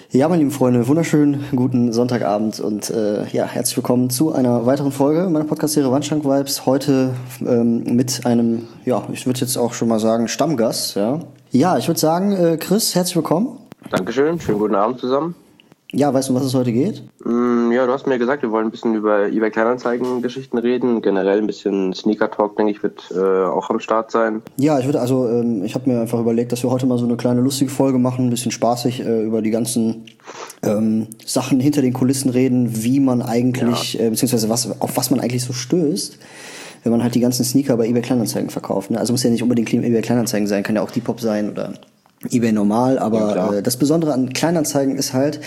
Ja, meine lieben Freunde, wunderschönen guten Sonntagabend und herzlich willkommen zu einer weiteren Folge meiner Podcast-Serie Wandschrank Vibes. Heute mit einem, ich würde jetzt auch schon mal sagen, Stammgast. Ja, ich würde sagen, Chris, herzlich willkommen. Dankeschön, schönen guten Abend zusammen. Ja, weißt du, um was es heute geht? Ja, du hast mir gesagt, wir wollen ein bisschen über eBay Kleinanzeigen-Geschichten reden. Generell ein bisschen Sneaker-Talk, denke ich, wird auch am Start sein. Ja, ich habe mir einfach überlegt, dass wir heute mal so eine kleine lustige Folge machen, ein bisschen spaßig über die ganzen Sachen hinter den Kulissen reden, wie man eigentlich, beziehungsweise auf was man eigentlich so stößt, wenn man halt die ganzen Sneaker bei eBay Kleinanzeigen verkauft. Ne? Also muss ja nicht unbedingt eBay Kleinanzeigen sein, kann ja auch Depop sein oder eBay normal, aber das Besondere an Kleinanzeigen ist halt,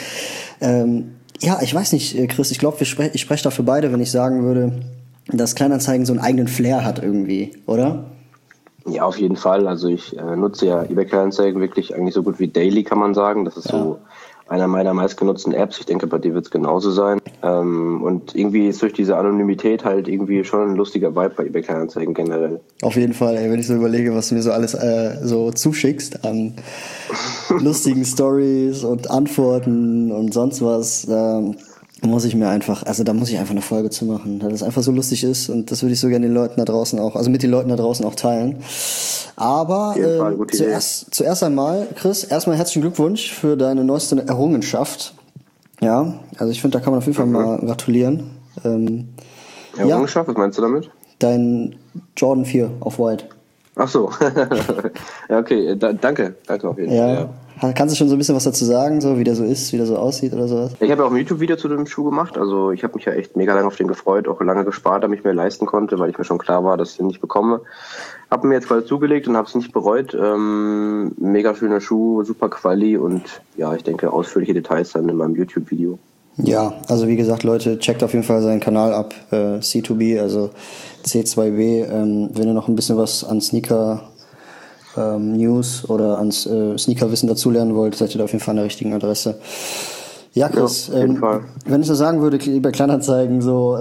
ich weiß nicht, Chris, ich glaube, ich spreche dafür beide, wenn ich sagen würde, dass Kleinanzeigen so einen eigenen Flair hat irgendwie, oder? Ja, auf jeden Fall. Also ich nutze ja eBay Kleinanzeigen wirklich eigentlich so gut wie daily, kann man sagen. Das ist so einer meiner meistgenutzten Apps. Ich denke, bei dir wird es genauso sein. Und irgendwie ist durch diese Anonymität halt irgendwie schon ein lustiger Vibe bei eBay Kleinanzeigen generell. Auf jeden Fall, wenn ich so überlege, was du mir so alles so zuschickst an lustigen Stories und Antworten und sonst was, da muss ich einfach eine Folge zu machen, weil das einfach so lustig ist und das würde ich so gerne den Leuten da draußen auch, also mit den Leuten da draußen auch teilen. Aber zuerst einmal, Chris, erstmal herzlichen Glückwunsch für deine neueste Errungenschaft. Ja, also ich finde, da kann man auf jeden Fall mal gratulieren. Errungenschaft, was meinst du damit? Dein Jordan 4 auf White. Ach so. Ja, okay, danke auf jeden Fall. Ja. Kannst du schon so ein bisschen was dazu sagen, so wie der so ist, wie der so aussieht oder sowas? Ich habe auch ein YouTube-Video zu dem Schuh gemacht. Also ich habe mich ja echt mega lange auf den gefreut, auch lange gespart, damit ich mir leisten konnte, weil ich mir schon klar war, dass ich den nicht bekomme. Habe mir jetzt quasi zugelegt und habe es nicht bereut. Mega schöner Schuh, super Quali und ja, ich denke ausführliche Details dann in meinem YouTube-Video. Ja, also wie gesagt, Leute, checkt auf jeden Fall seinen Kanal ab, C2B, also C2B, wenn ihr noch ein bisschen was an Sneaker News oder ans Sneakerwissen dazulernen wollt, seid ihr da auf jeden Fall an der richtigen Adresse. Ja, Chris, wenn ich so sagen würde, bei Kleinanzeigen so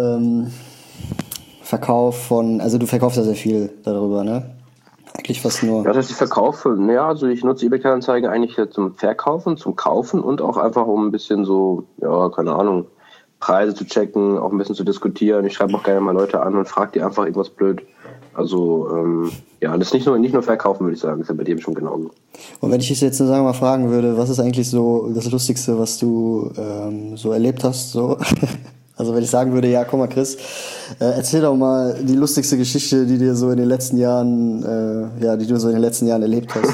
Verkauf von, also du verkaufst ja sehr viel darüber, ne? Eigentlich fast nur. Ja, das heißt, ich verkaufe, also ich nutze eBay Kleinanzeigen eigentlich zum Verkaufen, zum Kaufen und auch einfach um ein bisschen so, keine Ahnung, Preise zu checken, auch ein bisschen zu diskutieren. Ich schreibe auch gerne mal Leute an und frage die einfach irgendwas blöd. Also, das ist nicht nur verkaufen, würde ich sagen. Das ist ja bei dir schon genauso. Und wenn ich dich jetzt mal fragen würde, was ist eigentlich so das Lustigste, was du so erlebt hast, so? Also wenn ich sagen würde, ja, komm mal, Chris, erzähl doch mal die lustigste Geschichte, die dir so in den letzten Jahren, erlebt hast.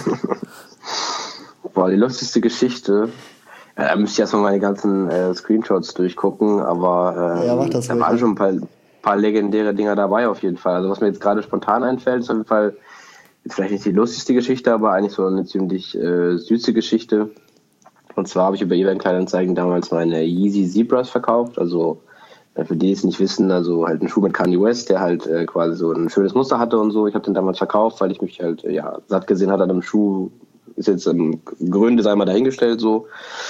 Boah, die lustigste Geschichte. Ja, da müsste ich erstmal meine ganzen Screenshots durchgucken, aber da waren schon ein paar legendäre Dinger dabei auf jeden Fall. Also was mir jetzt gerade spontan einfällt, ist auf jeden Fall jetzt vielleicht nicht die lustigste Geschichte, aber eigentlich so eine ziemlich süße Geschichte. Und zwar habe ich über eBay Kleinanzeigen damals meine Yeezy Zebras verkauft, also für die es nicht wissen, also halt ein Schuh mit Kanye West, der halt quasi so ein schönes Muster hatte und so. Ich habe den damals verkauft, weil ich mich halt satt gesehen hatte an einem Schuh. Ist jetzt im grünen Design mal dahingestellt so.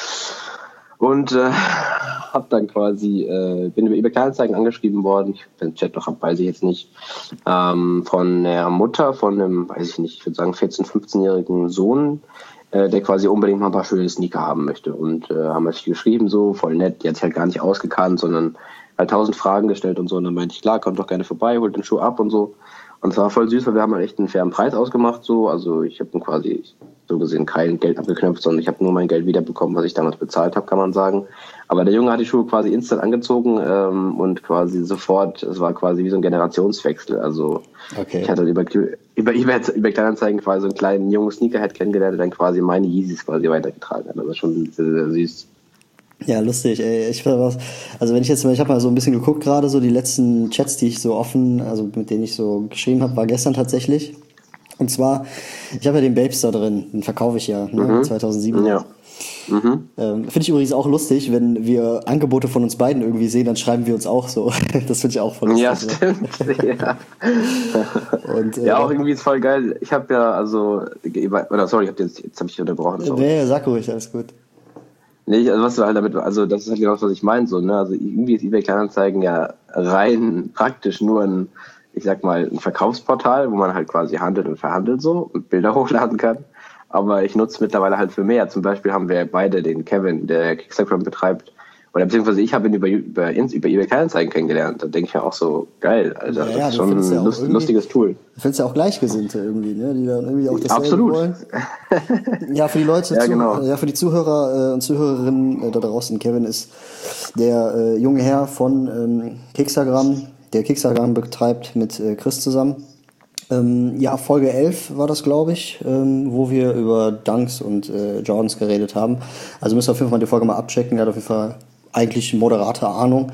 Und hab dann quasi, bin über eBay Kleinanzeigen angeschrieben worden, ich den Chat noch hab, weiß ich jetzt nicht, von der Mutter von einem, weiß ich nicht, ich würde sagen 14-, 15-jährigen Sohn, der quasi unbedingt mal ein paar schöne Sneaker haben möchte. Und haben natürlich geschrieben so, voll nett, die hat sich halt gar nicht ausgekannt, sondern halt 1000 Fragen gestellt und so. Und dann meinte ich, klar, kommt doch gerne vorbei, holt den Schuh ab und so. Und es war voll süß, weil wir haben halt echt einen fairen Preis ausgemacht so. Also ich habe quasi so gesehen kein Geld abgeknöpft, sondern ich habe nur mein Geld wiederbekommen, was ich damals bezahlt habe, kann man sagen. Aber der Junge hat die Schuhe quasi instant angezogen und quasi sofort, es war quasi wie so ein Generationswechsel. Also Ich hatte über eBay Kleinanzeigen quasi so einen kleinen jungen Sneakerhead kennengelernt, der dann quasi meine Yeezys quasi weitergetragen hat. Das ist schon sehr, sehr süß. Ja, lustig, ey. Ich habe mal so ein bisschen geguckt gerade, so die letzten Chats, die ich so offen, also mit denen ich so geschrieben habe, war gestern tatsächlich. Und zwar, ich habe ja den Babes da drin, den verkaufe ich ja, 2007. Ja. Finde ich übrigens auch lustig, wenn wir Angebote von uns beiden irgendwie sehen, dann schreiben wir uns auch so. Das finde ich auch voll lustig. Ja, stimmt. Ja. Auch irgendwie ist voll geil. Ich habe ja, jetzt habe ich unterbrochen. Sorry. Nee, sag ruhig, alles gut. Nee, also was du halt damit, also das ist halt genau das, was ich meine, so, ne? Also irgendwie ist eBay Kleinanzeigen ja rein praktisch nur ein Verkaufsportal, wo man halt quasi handelt und verhandelt so und Bilder hochladen kann. aber ich nutze mittlerweile halt für mehr. Zum Beispiel haben wir beide den Kevin, der Kickstagram betreibt, oder beziehungsweise ich habe ihn über eBay Kleinanzeigen kennengelernt. Da denke ich mir auch so, geil, Alter, das ist schon ein lustiges Tool. Du findest ja auch Gleichgesinnte irgendwie, ne? Die dann irgendwie auch dasselbe Absolut. wollen. Ja, für die Leute, ja, genau. Für die Zuhörer und Zuhörerinnen da draußen, Kevin ist der junge Herr von Kickstagram, der Kickstagram betreibt mit Chris zusammen. Folge 11 war das, glaube ich, wo wir über Dunks und Jordans geredet haben. Also müsst ihr auf jeden Fall die Folge mal abchecken. Der hat auf jeden Fall eigentlich moderate Ahnung.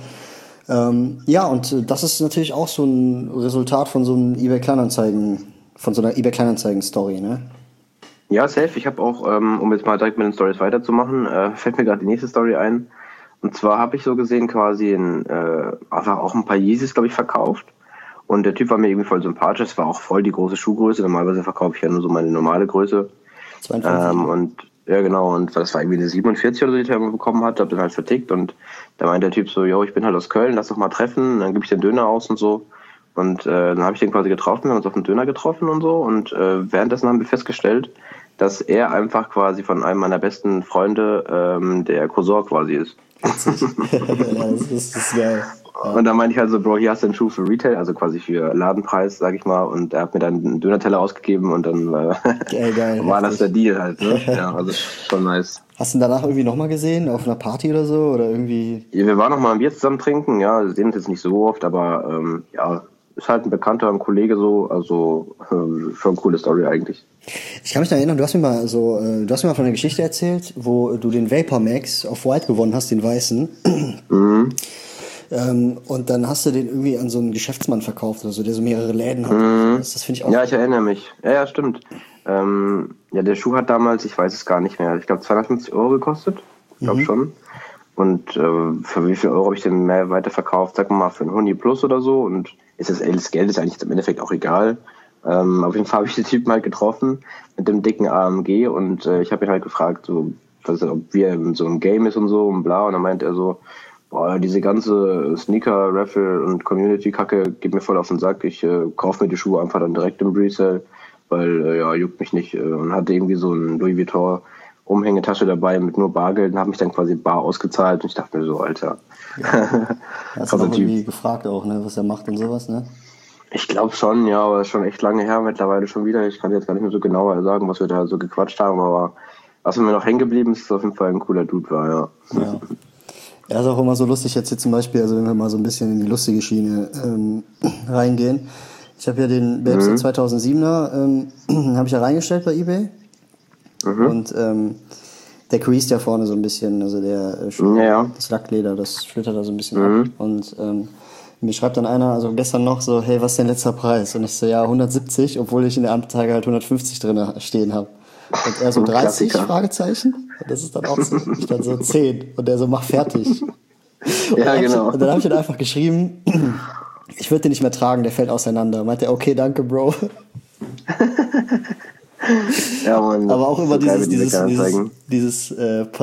Und das ist natürlich auch so ein Resultat von so einem von so einer eBay Kleinanzeigen-Story, ne? Ja, safe. Ich habe auch, um jetzt mal direkt mit den Stories weiterzumachen, fällt mir gerade die nächste Story ein. Und zwar habe ich so gesehen quasi einfach auch ein paar Yeezys, glaube ich, verkauft. Und der Typ war mir irgendwie voll sympathisch. Es war auch voll die große Schuhgröße. Normalerweise verkaufe ich ja nur so meine normale Größe. 42. Ja, genau. Und das war irgendwie eine 47 oder so, die ich bekommen hatte. Hab den halt vertickt. Und da meinte der Typ so, yo, ich bin halt aus Köln, lass doch mal treffen. Dann gebe ich den Döner aus und so. Und dann habe ich den quasi getroffen. Wir haben uns auf den Döner getroffen und so. Und währenddessen haben wir festgestellt, dass er einfach quasi von einem meiner besten Freunde der Cousin quasi ist. Witzig. Ja, das ist geil. Ja. Und dann meinte ich halt so, Bro, hier hast du einen Schuh für Retail, also quasi für Ladenpreis, sag ich mal. Und er hat mir dann einen Dönerteller ausgegeben und dann geil, war das der Deal halt. Ne? Ja, also schon nice. Hast du ihn danach irgendwie nochmal gesehen, auf einer Party oder so? Oder irgendwie? Ja, wir waren nochmal ein Bier zusammen trinken, ja, wir sehen uns jetzt nicht so oft, aber ist halt ein Bekannter, ein Kollege so, also schon eine coole Story eigentlich. Ich kann mich noch erinnern, du hast mir mal von einer Geschichte erzählt, wo du den Vapor Max auf White gewonnen hast, den weißen. Mhm. Und dann hast du den irgendwie an so einen Geschäftsmann verkauft oder so, der so mehrere Läden hat. Das finde ich auch. Ja, ich erinnere mich. Ja, stimmt. Der Schuh hat damals, ich weiß es gar nicht mehr, ich glaube 250 € gekostet. Ich glaube schon. Und für wie viel Euro habe ich den mehr weiterverkauft? Sag mal für einen Huni plus oder so. Und das Geld ist eigentlich im Endeffekt auch egal. Auf jeden Fall habe ich den Typen halt getroffen mit dem dicken AMG und ich habe ihn halt gefragt, so, ob wir in so einem Game ist und so und bla. Und dann meint er so, boah, diese ganze Sneaker-Raffle und Community-Kacke geht mir voll auf den Sack. Ich kaufe mir die Schuhe einfach dann direkt im Resale, weil juckt mich nicht. Und hatte irgendwie so ein Louis Vuitton Umhängetasche dabei mit nur Bargeld und habe mich dann quasi bar ausgezahlt und ich dachte mir so, Alter. Ja. Hast du auch irgendwie gefragt auch, ne, was er macht und sowas, ne? Ich glaube schon, ja, aber das ist schon echt lange her, mittlerweile schon wieder. Ich kann jetzt gar nicht mehr so genau sagen, was wir da so gequatscht haben, aber was mir noch hängen geblieben ist, dass auf jeden Fall ein cooler Dude war, ja. Ja, ist auch immer so lustig jetzt hier zum Beispiel, also wenn wir mal so ein bisschen in die lustige Schiene reingehen. Ich habe ja den Babes 2007er, habe ich ja reingestellt bei eBay. Und der creased ja vorne so ein bisschen, also das Lackleder, das schlittert da so ein bisschen ab. Und mir schreibt dann einer, also gestern noch so, hey, was ist dein letzter Preis? Und ich so, ja, 170, obwohl ich in der Anzeige halt 150 drin stehen habe. Und er so 30, Fragezeichen. Und das ist dann auch so, ich dann so 10. Und der so, mach fertig. Ja, genau. Und dann habe ich dann einfach geschrieben, ich würde den nicht mehr tragen, der fällt auseinander. Meint er, okay, danke, Bro. Ja, Mann, aber auch immer dieses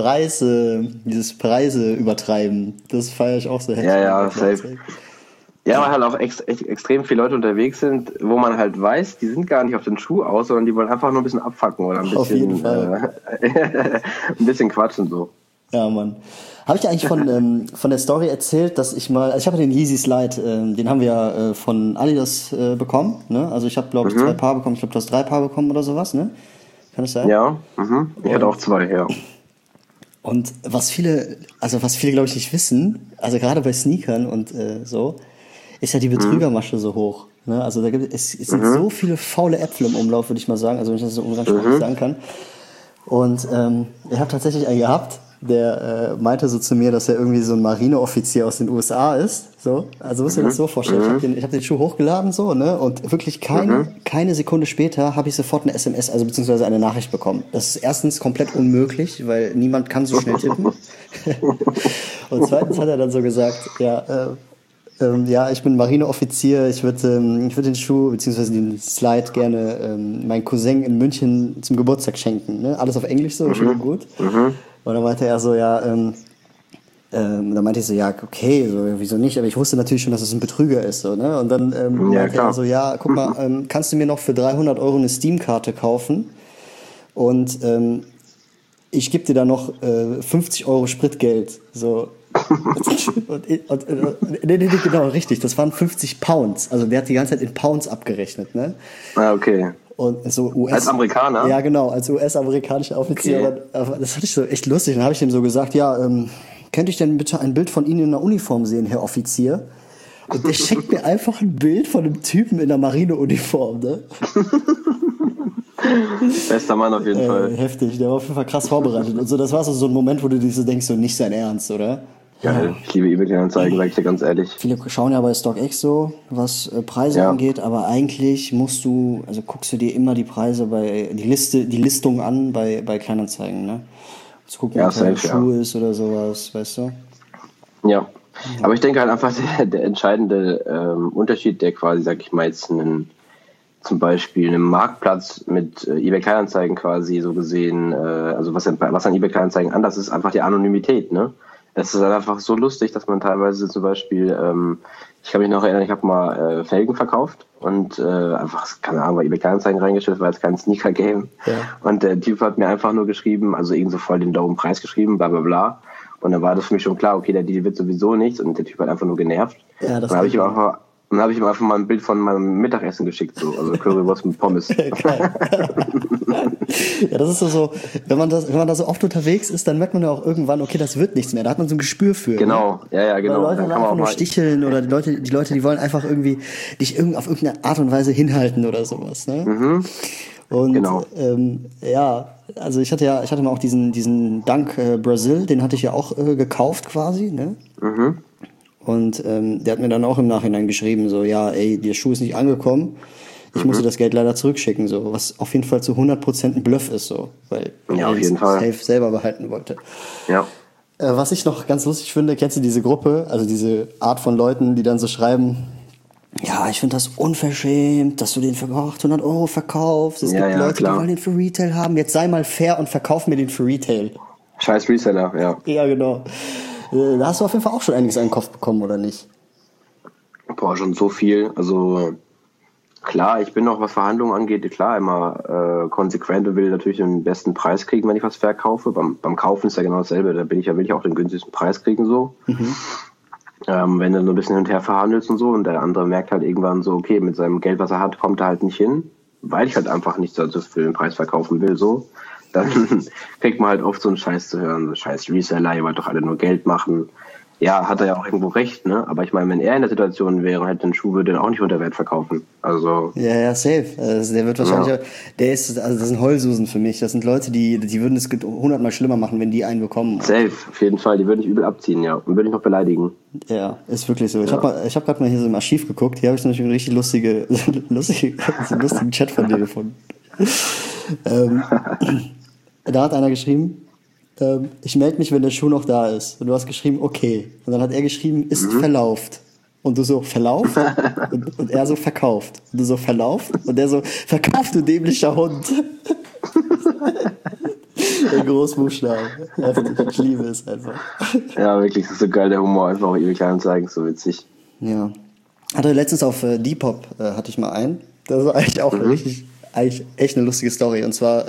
Preise übertreiben, das feiere ich auch so heftig. Ja, safe. Ja, weil halt auch extrem viele Leute unterwegs sind, wo man halt weiß, die sind gar nicht auf den Schuh aus, sondern die wollen einfach nur ein bisschen abfacken oder ein bisschen, ein bisschen quatschen so. Ja, Mann. Habe ich dir eigentlich von der Story erzählt, dass ich habe den Yeezy Slide, den haben wir ja von Adidas bekommen, ne? Also ich habe, glaube ich, 2 Paar bekommen, ich glaube, du hast 3 Paar bekommen oder sowas, ne? Kann das sein? Ja, ich hatte auch 2, ja. Und was viele, glaube ich, nicht wissen, also gerade bei Sneakern und so, ist ja die Betrügermasche so hoch. Ne? Also es sind so viele faule Äpfel im Umlauf, würde ich mal sagen, also wenn ich das so umgangssprachlich sagen kann. Und ich habe tatsächlich einen gehabt, der meinte so zu mir, dass er irgendwie so ein Marineoffizier aus den USA ist. So, also musst du dir das so vorstellen. Ich hab den Schuh hochgeladen so, ne? Und wirklich keine Sekunde später habe ich sofort eine SMS, also beziehungsweise eine Nachricht bekommen. Das ist erstens komplett unmöglich, weil niemand kann so schnell tippen. Und zweitens hat er dann so gesagt, ich bin Marineoffizier, ich würde den Schuh bzw. den Slide gerne meinen Cousin in München zum Geburtstag schenken. Ne? Alles auf Englisch so, schön und gut. Und dann meinte er so, dann meinte ich so, ja, okay, so, wieso nicht? Aber ich wusste natürlich schon, dass es ein Betrüger ist. So, ne? Und dann meinte er so, ja, guck mal, kannst du mir noch für 300 € eine Steam-Karte kaufen? und ich gebe dir da noch 50 Euro Spritgeld. So. Nee, genau, richtig. Das waren 50 Pounds. Also der hat die ganze Zeit in Pounds abgerechnet, ne? Ah, okay. Und so als Amerikaner? Ja, genau, als US-amerikanischer Offizier. Okay. Das fand ich so echt lustig. Dann habe ich ihm so gesagt, ja, könnte ich denn bitte ein Bild von Ihnen in der Uniform sehen, Herr Offizier? Und der schickt mir einfach ein Bild von einem Typen in der Marineuniform, ne? Bester Mann auf jeden Fall. Heftig, der war auf jeden Fall krass vorbereitet. Und so, das war so ein Moment, wo du dich so denkst, so nicht sein Ernst, oder? Geil, ich liebe eBay-Kleinanzeigen, sag ich dir ganz ehrlich. Viele schauen ja bei StockX so, was Preise angeht, aber eigentlich guckst du dir immer die Preise die Listung an bei Kleinanzeigen, ne? Zu gucken, ob ein Schuh ist oder sowas, weißt du? Ja, aber ich denke halt einfach, der entscheidende Unterschied, der quasi, sag ich mal, jetzt zum Beispiel einen Marktplatz mit eBay Kleinanzeigen quasi so gesehen, also was an eBay Kleinanzeigen anders ist, einfach die Anonymität, ne? Es ist halt einfach so lustig, dass man teilweise zum Beispiel, ich kann mich noch erinnern, ich habe mal Felgen verkauft und einfach, keine Ahnung, bei eBay Kleinanzeigen reingestellt, war jetzt kein Sneaker-Game. Ja. Und der Typ hat mir einfach nur geschrieben, also irgend so voll den dopen Preis geschrieben, bla bla bla. Und dann war das für mich schon klar, okay, der Deal wird sowieso nichts und der Typ hat einfach nur genervt. Ja, das dann habe ich ihm einfach mal ein Bild von meinem Mittagessen geschickt, so, also Currywurst mit Pommes. Ja, das ist so, wenn man da so oft unterwegs ist, dann merkt man ja auch irgendwann, okay, das wird nichts mehr. Da hat man so ein Gespür für. Genau, ne? Ja, genau. Weil Leute dann einfach nur sticheln oder die Leute, die wollen einfach irgendwie dich auf irgendeine Art und Weise hinhalten oder sowas, ne? Mhm. Und genau. Also ich hatte mal auch diesen Dunk Brazil, den hatte ich ja auch gekauft quasi, ne? Mhm. Und der hat mir dann auch im Nachhinein geschrieben, so, ja, ey, der Schuh ist nicht angekommen, ich muss dir das Geld leider zurückschicken, so, was auf jeden Fall zu 100% ein Bluff ist, so, weil er es safe selber behalten wollte. Ja. Was ich noch ganz lustig finde, kennst du diese Gruppe, also diese Art von Leuten, die dann so schreiben, ja, ich finde das unverschämt, dass du den für 800 Euro verkaufst, es gibt Leute, die wollen den für Retail haben, jetzt sei mal fair und verkauf mir den für Retail. Scheiß Reseller, ja. Ja, genau. Da hast du auf jeden Fall auch schon einiges an den Kopf bekommen, oder nicht? Boah, schon so viel. Also klar, ich bin auch, was Verhandlungen angeht, klar, immer konsequent und will natürlich den besten Preis kriegen, wenn ich was verkaufe. Beim Kaufen ist ja genau dasselbe. Da will ich auch den günstigsten Preis kriegen, so. Mhm. Wenn du so ein bisschen hin und her verhandelst und so und der andere merkt halt irgendwann so, okay, mit seinem Geld, was er hat, kommt er halt nicht hin, weil ich halt einfach nicht so für den Preis verkaufen will, so. Dann kriegt man halt oft so einen Scheiß zu hören, so scheiß Reseller, ihr wollt doch alle nur Geld machen. Ja, hat er ja auch irgendwo recht, ne? Aber ich meine, wenn er in der Situation wäre, hätte den Schuh, würde er auch nicht unter Wert verkaufen. Also. Ja, safe. Also der wird wahrscheinlich, das sind Heulsusen für mich. Das sind Leute, die würden es 100-mal schlimmer machen, wenn die einen bekommen. Safe, auf jeden Fall. Die würden ich übel abziehen, ja. Und würde ich noch beleidigen. Ja, ist wirklich so. Ich hab gerade mal hier so im Archiv geguckt. Hier habe ich natürlich einen richtig lustigen Chat von dir gefunden. Da hat einer geschrieben, ich melde mich, wenn der Schuh noch da ist. Und du hast geschrieben, okay. Und dann hat er geschrieben, ist verlauft. Und du so, verlauft? und er so, verkauft. Und du so, verlauft? Und er so, verkauft, du dämlicher Hund. In Großbuchstaben. Ich liebe es einfach. Ja, wirklich, das ist so geil, der Humor. Einfach auch eBay Kleinanzeigen, so witzig. Ja. Hatte letztens auf Depop, hatte ich mal einen. Das war eigentlich auch eigentlich echt eine lustige Story. Und zwar,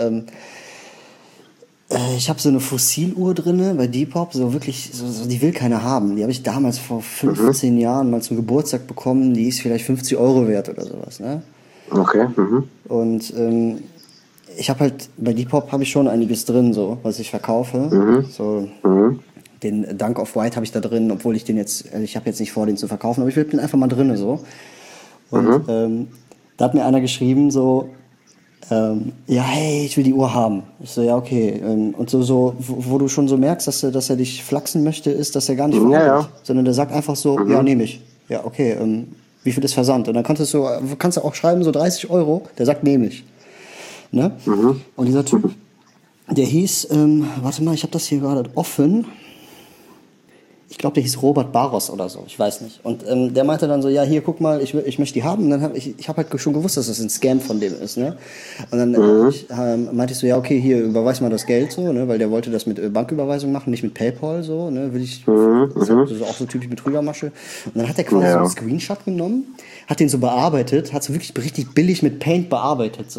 ich habe so eine Fossiluhr drinne bei Depop, so wirklich, so, die will keiner haben. Die habe ich damals vor 15 Jahren mal zum Geburtstag bekommen. Die ist vielleicht 50 Euro wert oder sowas, ne? Okay. Und ich habe halt, bei Depop habe ich schon einiges drin, so, was ich verkaufe. So, den Dunk of White habe ich da drin, obwohl ich den jetzt, ich habe jetzt nicht vor, den zu verkaufen, aber ich will den einfach mal drinne, so. Und da hat mir einer geschrieben, so, ja, hey, ich will die Uhr haben. Ich so, ja, okay. Und so wo du schon so merkst, dass er dich flachsen möchte, ist, dass er gar nicht verhandelt, sondern der sagt einfach so, ja, nehme ich. Ja, okay, wie viel ist Versand? Und dann kannst du auch schreiben, so 30 Euro, der sagt, nehme ich. Ne? Und dieser Typ, der hieß, warte mal, ich habe das hier gerade offen. Ich glaube, der hieß Robert Barros oder so, ich weiß nicht. Und der meinte dann so, ja, hier, guck mal, ich möchte die haben. Und dann ich habe halt schon gewusst, dass das ein Scam von dem ist, ne? Und dann meinte ich so, ja, okay, hier, überweis mal das Geld so, ne? Weil der wollte das mit Banküberweisung machen, nicht mit PayPal so, ne? Das ist auch so typisch Betrügermasche. Und dann hat er quasi so einen Screenshot genommen, hat den so bearbeitet, hat so wirklich richtig billig mit Paint bearbeitet, so.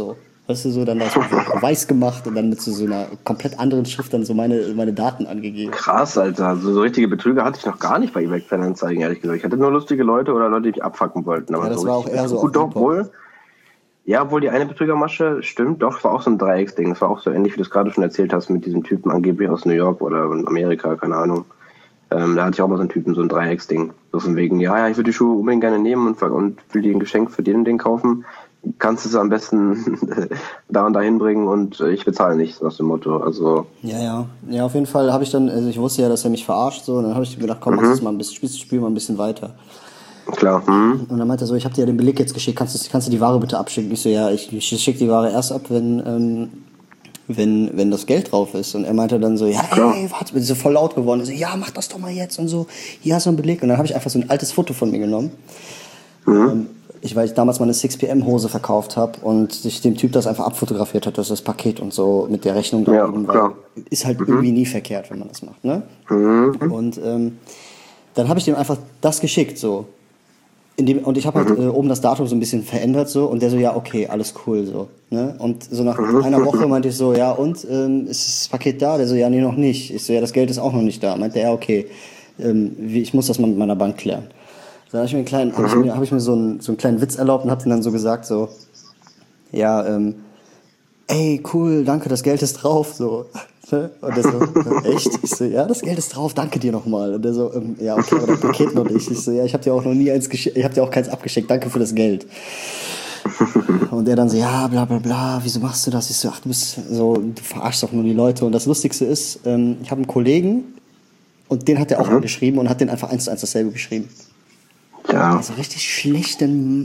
weißt du, so dann das weiß gemacht und dann mit so einer komplett anderen Schrift dann so meine Daten angegeben. Krass, Alter. So richtige Betrüger hatte ich noch gar nicht bei eBay Kleinanzeigen, ehrlich gesagt. Ich hatte nur lustige Leute oder Leute, die mich abfacken wollten. Aber ja, das so war auch eher so. Gut, doch, wohl. Ja, obwohl die eine Betrügermasche, stimmt, doch, war auch so ein Dreiecksding. Das war auch so ähnlich, wie du es gerade schon erzählt hast, mit diesem Typen angeblich aus New York oder Amerika, keine Ahnung. Da hatte ich auch mal so einen Typen, so ein Dreiecksding. So von wegen, ja, ich würde die Schuhe unbedingt gerne nehmen und will dir ein Geschenk für den und den kaufen. Kannst du es am besten da und dahin bringen und ich bezahle nichts, aus dem Motto. Also Ja, auf jeden Fall habe ich dann, also ich wusste ja, dass er mich verarscht, so, und dann habe ich gedacht, komm, mach das mal ein bisschen, spiel mal ein bisschen weiter. Klar. Und dann meinte er so, ich habe dir ja den Beleg jetzt geschickt, kannst du die Ware bitte abschicken? Ich so, ja, ich schicke die Ware erst ab, wenn das Geld drauf ist. Und er meinte dann so, ja, ey, warte, bin so voll laut geworden. Ich so, ja, mach das doch mal jetzt und so, hier hast du einen Beleg. Und dann habe ich einfach so ein altes Foto von mir genommen. Weil ich damals mal eine 6PM-Hose verkauft habe und sich dem Typ das einfach abfotografiert hat, das Paket und so mit der Rechnung da eben, weil ist halt irgendwie nie verkehrt, wenn man das macht, ne? Und dann habe ich dem einfach das geschickt, so. Und ich habe halt oben das Datum so ein bisschen verändert, so, und der so, ja, okay, alles cool, so, ne? Und so nach einer Woche meinte ich so, ja, und, ist das Paket da? Der so, ja, nee, noch nicht. Ich so, ja, das Geld ist auch noch nicht da. Meinte er, ja, okay, ich muss das mal mit meiner Bank klären. Dann habe ich mir so einen kleinen Witz erlaubt und habe den dann so gesagt, so, ja, ey, cool, danke, das Geld ist drauf, so. Und der so, echt? Ich so, ja, das Geld ist drauf, danke dir nochmal. Und der so, ja, okay, aber das Paket noch nicht. Ich so, ja, ich habe dir auch noch nie ich habe dir auch keins abgeschickt, danke für das Geld. Und der dann so, ja, bla bla bla, wieso machst du das? Ich so, ach, du verarschst doch nur die Leute. Und das Lustigste ist, ich habe einen Kollegen und den hat er auch angeschrieben und hat den einfach 1:1 dasselbe geschrieben. Ja. Also richtig schlechte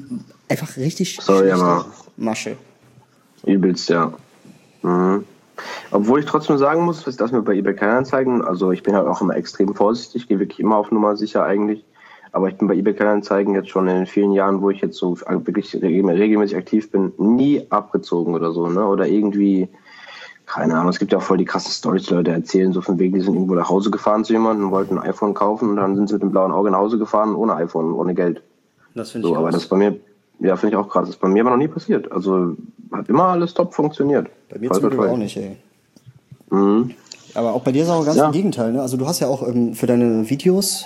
Masche. Übelst, ja. Obwohl ich trotzdem sagen muss, dass mir bei eBay Kleinanzeigen, also ich bin halt auch immer extrem vorsichtig, gehe wirklich immer auf Nummer sicher eigentlich, aber ich bin bei eBay Kleinanzeigen jetzt schon in den vielen Jahren, wo ich jetzt so wirklich regelmäßig aktiv bin, nie abgezogen oder so, ne? Oder irgendwie, keine Ahnung, es gibt ja auch voll die krassen Storys, die Leute erzählen, so von wegen, die sind irgendwo nach Hause gefahren zu jemandem und wollten ein iPhone kaufen und dann sind sie mit dem blauen Auge nach Hause gefahren ohne iPhone, ohne Geld. Das finde ich so, aber das bei mir, ja, finde ich auch krass. Das ist bei mir aber noch nie passiert. Also hat immer alles top funktioniert. Bei mir zum Glück auch nicht, ey. Aber auch bei dir ist auch ganz im Gegenteil, ne? Also du hast ja auch für deine Videos,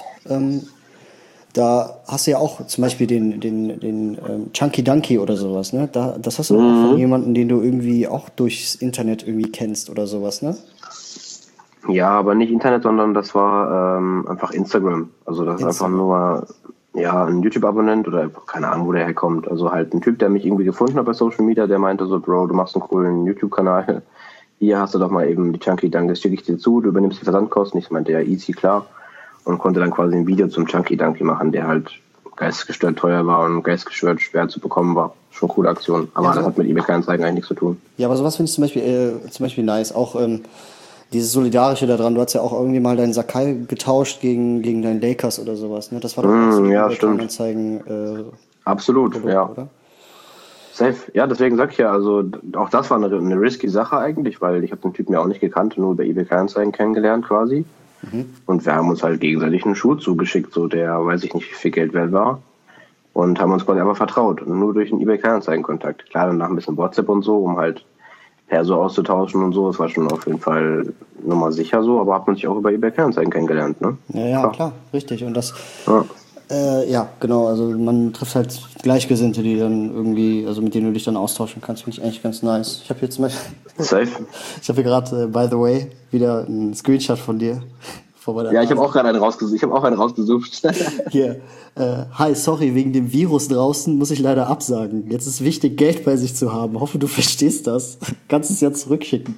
da hast du ja auch zum Beispiel den Chunky Dunky oder sowas, ne? Das hast du auch von jemandem, den du irgendwie auch durchs Internet irgendwie kennst oder sowas, ne? Ja, aber nicht Internet, sondern das war einfach Instagram. Also das ist einfach nur ein YouTube-Abonnent oder keine Ahnung, wo der herkommt. Also halt ein Typ, der mich irgendwie gefunden hat bei Social Media, der meinte so, Bro, du machst einen coolen YouTube-Kanal. Hier hast du doch mal eben die Chunky Dunky, das schicke ich dir zu, du übernimmst die Versandkosten. Ich meinte, ja, easy, klar. Und konnte dann quasi ein Video zum Chunky Dunky machen, der halt geistesgestört teuer war und geistesgestört schwer zu bekommen war. Schon eine coole Aktion. Aber ja, das hat mit eBay Kleinanzeigen eigentlich nichts zu tun. Ja, aber sowas finde ich zum Beispiel nice. Auch dieses Solidarische daran. Du hast ja auch irgendwie mal deinen Sakai getauscht gegen deinen Lakers oder sowas. Ne? Das war doch auch so eBay Kleinanzeigen. Absolut, Produkt, ja. Oder? Safe. Ja, deswegen sag ich ja, also auch das war eine risky Sache eigentlich, weil ich habe den Typen ja auch nicht gekannt, nur über eBay Kleinanzeigen kennengelernt quasi. Und wir haben uns halt gegenseitig einen Schuh zugeschickt, so der, weiß ich nicht, wie viel Geld wert war. Und haben uns quasi einfach vertraut. Und nur durch einen eBay Kleinanzeigen-Kontakt. Klar, danach ein bisschen WhatsApp und so, um halt Perso auszutauschen und so. Das war schon auf jeden Fall nochmal sicher so, aber hat man sich auch über eBay Kleinanzeigen kennengelernt, ne? Ja, klar, richtig. Und das, genau, also man trifft halt Gleichgesinnte, die dann irgendwie, also mit denen du dich dann austauschen kannst, finde ich eigentlich ganz nice. Ich habe hier zum Beispiel, ich habe hier gerade, by the way, wieder einen Screenshot von dir. Ja, ich habe auch gerade einen rausgesucht. Hier, hi, sorry, wegen dem Virus draußen muss ich leider absagen. Jetzt ist wichtig, Geld bei sich zu haben. Hoffe, du verstehst das. Kannst es ja zurückschicken.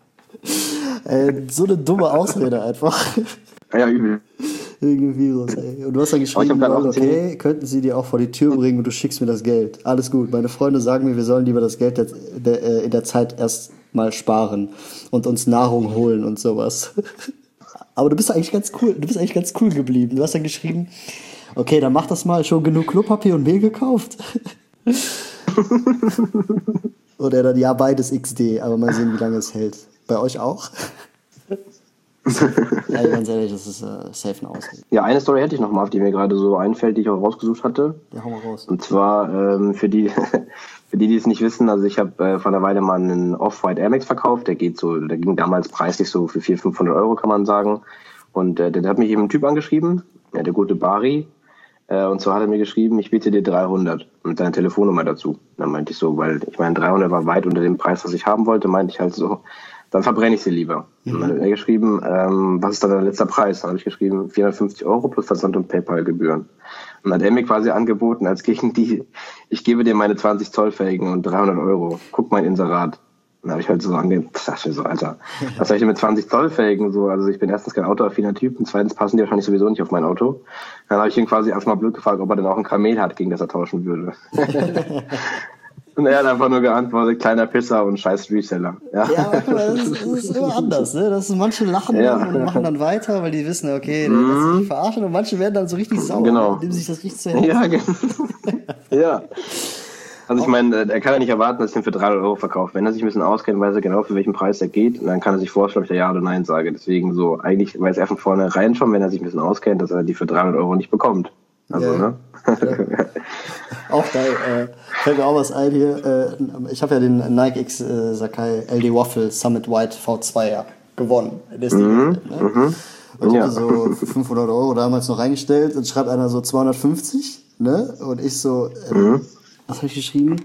So eine dumme Ausrede einfach. Ja, übel. Wegen dem Virus, ey. Und du hast dann geschrieben, okay, könnten sie dir auch vor die Tür bringen und du schickst mir das Geld. Alles gut. Meine Freunde sagen mir, wir sollen lieber das Geld in der Zeit erst mal sparen und uns Nahrung holen und sowas. Aber du bist eigentlich ganz cool geblieben. Du hast dann geschrieben, okay, dann mach das mal, schon genug Klopapier und Mehl gekauft. Oder dann, ja, beides XD, aber mal sehen, wie lange es hält. Bei euch auch? Ja, ganz ehrlich, das ist safe eine Ausrede. Ja, eine Story hätte ich noch mal, auf die mir gerade so einfällt, die ich auch rausgesucht hatte. Ja, hau mal raus. Und zwar für die Für die es nicht wissen, also ich habe vor einer Weile mal einen Off-White Air Max verkauft, der ging damals preislich so für 400-500 Euro, kann man sagen. Und der hat mich eben ein Typ angeschrieben, der gute Bari. Und zwar hat er mir geschrieben, ich biete dir 300 und seine Telefonnummer dazu. Dann meinte ich so, weil ich meine, 300 war weit unter dem Preis, was ich haben wollte, meinte ich halt so, dann verbrenne ich sie lieber. Und dann hat er geschrieben, was ist dann der letzte Preis? Dann habe ich geschrieben, 450 Euro plus Versand und PayPal-Gebühren. Und dann hat er mir quasi angeboten, als gegen die, ich gebe dir meine 20 Zollfelgen und 300 Euro. Guck mein Inserat. Dann habe ich halt so dachte mir so, Alter, was soll ich denn mit 20 Zollfelgen? So, also ich bin erstens kein autoaffiner Typ und zweitens passen die wahrscheinlich sowieso nicht auf mein Auto. Dann habe ich ihn quasi erstmal blöd gefragt, ob er denn auch ein Kamel hat, gegen das er tauschen würde. Und er hat einfach nur geantwortet, kleiner Pisser und scheiß Reseller. Ja, das ist immer anders, ne? Das ist, manche lachen und machen dann weiter, weil die wissen, okay, der lässt sich nicht verarschen, und manche werden dann so richtig sauer, genau. Nehmen sich das richtig zu Herzen. Ja, genau. Ja. Also ich meine, er kann ja nicht erwarten, dass ich ihn für 300 Euro verkaufe. Wenn er sich ein bisschen auskennt, weiß er genau, für welchen Preis er geht. Und dann kann er sich vorstellen, ob ich Ja oder Nein sage. Deswegen so, eigentlich weiß er von vornherein schon, wenn er sich ein bisschen auskennt, dass er die für 300 Euro nicht bekommt. Also, ne? Ja. Auch geil, fällt mir auch was ein hier. Ich habe ja den Nike X Sacai LD Waffle Summit White V2 gewonnen. Und ich hatte so für 500 Euro damals noch reingestellt und schreibt einer so 250, ne? Und ich so, was habe ich geschrieben?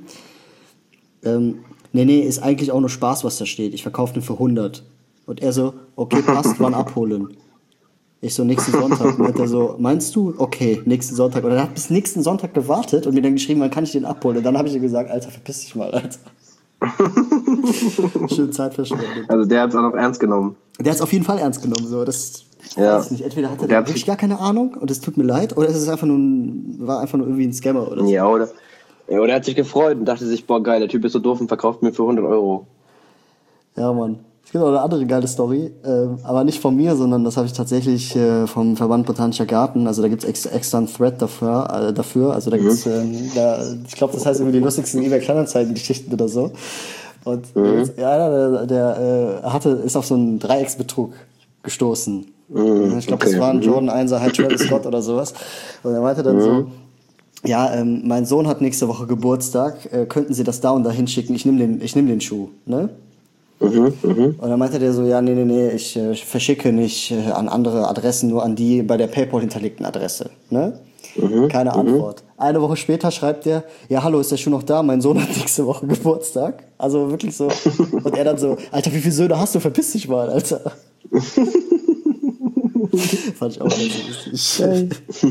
Nee, ist eigentlich auch nur Spaß, was da steht. Ich verkaufe den für 100. Und er so, okay, passt, wann abholen? Ich so, nächsten Sonntag. Und er so, meinst du? Okay, nächsten Sonntag. Und er hat bis nächsten Sonntag gewartet und mir dann geschrieben, wann kann ich den abholen? Und dann habe ich ihm gesagt, Alter, verpiss dich mal, Alter. Schön Zeit verschwendet. Also der hat es auch noch ernst genommen. Der hat es auf jeden Fall ernst genommen. So. Das weiß ich nicht. Entweder hat er wirklich gar keine Ahnung und es tut mir leid, oder es ist einfach war einfach nur irgendwie ein Scammer oder so. Ja, oder er hat sich gefreut und dachte sich, boah geil, der Typ ist so doof und verkauft mir für 100 Euro. Ja, Mann. Es gibt auch eine andere geile Story, aber nicht von mir, sondern das habe ich tatsächlich vom Verband Botanischer Garten. Also da gibt's extra einen Thread dafür. Also da gibt's, ich glaube, das heißt irgendwie die lustigsten eBay-Kleinanzeigen-Geschichten oder so. Und der ist auf so einen Dreiecksbetrug gestoßen. Ich glaube, das war ein Jordan 1er High Travis Scott oder sowas. Und er meinte dann so, ja, mein Sohn hat nächste Woche Geburtstag, könnten Sie das da und da hinschicken? Ich nehm den Schuh, ne? Und dann meinte der so, ja, nee, ich verschicke nicht an andere Adressen, nur an die bei der PayPal hinterlegten Adresse, ne? Keine Antwort. Eine Woche später schreibt der, ja, hallo, ist der Schuh noch da? Mein Sohn hat nächste Woche Geburtstag. Also wirklich so. Und er dann so, Alter, wie viele Söhne hast du? Verpiss dich mal, Alter. Fand ich auch ganz lustig.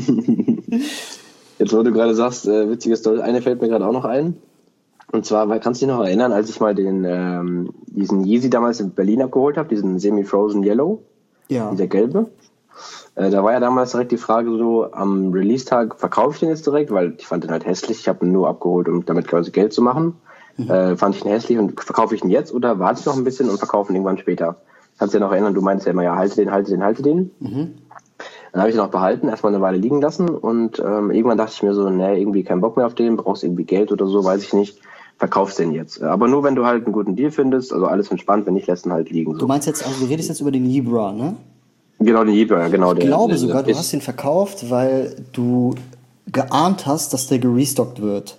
Jetzt, wo du gerade sagst, witzige Story, eine fällt mir gerade auch noch ein. Und zwar, kannst du dich noch erinnern, als ich mal diesen Yeezy damals in Berlin abgeholt habe, diesen Semi-Frozen Yellow, dieser gelbe. Da war ja damals direkt die Frage so, am Release-Tag verkaufe ich den jetzt direkt, weil ich fand den halt hässlich. Ich habe ihn nur abgeholt, um damit quasi Geld zu machen. Fand ich ihn hässlich und verkaufe ich ihn jetzt oder warte ich noch ein bisschen und verkaufe ihn irgendwann später? Kannst du dich noch erinnern, du meintest ja immer, ja, halte den. Dann habe ich ihn noch behalten, erstmal eine Weile liegen lassen und irgendwann dachte ich mir so, nee, irgendwie keinen Bock mehr auf den, brauchst irgendwie Geld oder so, weiß ich nicht. Verkaufst den jetzt. Aber nur, wenn du halt einen guten Deal findest, also alles entspannt, wenn nicht, lässt ihn halt liegen. So. Du meinst jetzt, also du redest jetzt über den Yebra, ne? Genau, den Yebra, genau. Ich glaube sogar, du hast ihn verkauft, weil du geahnt hast, dass der gerestockt wird.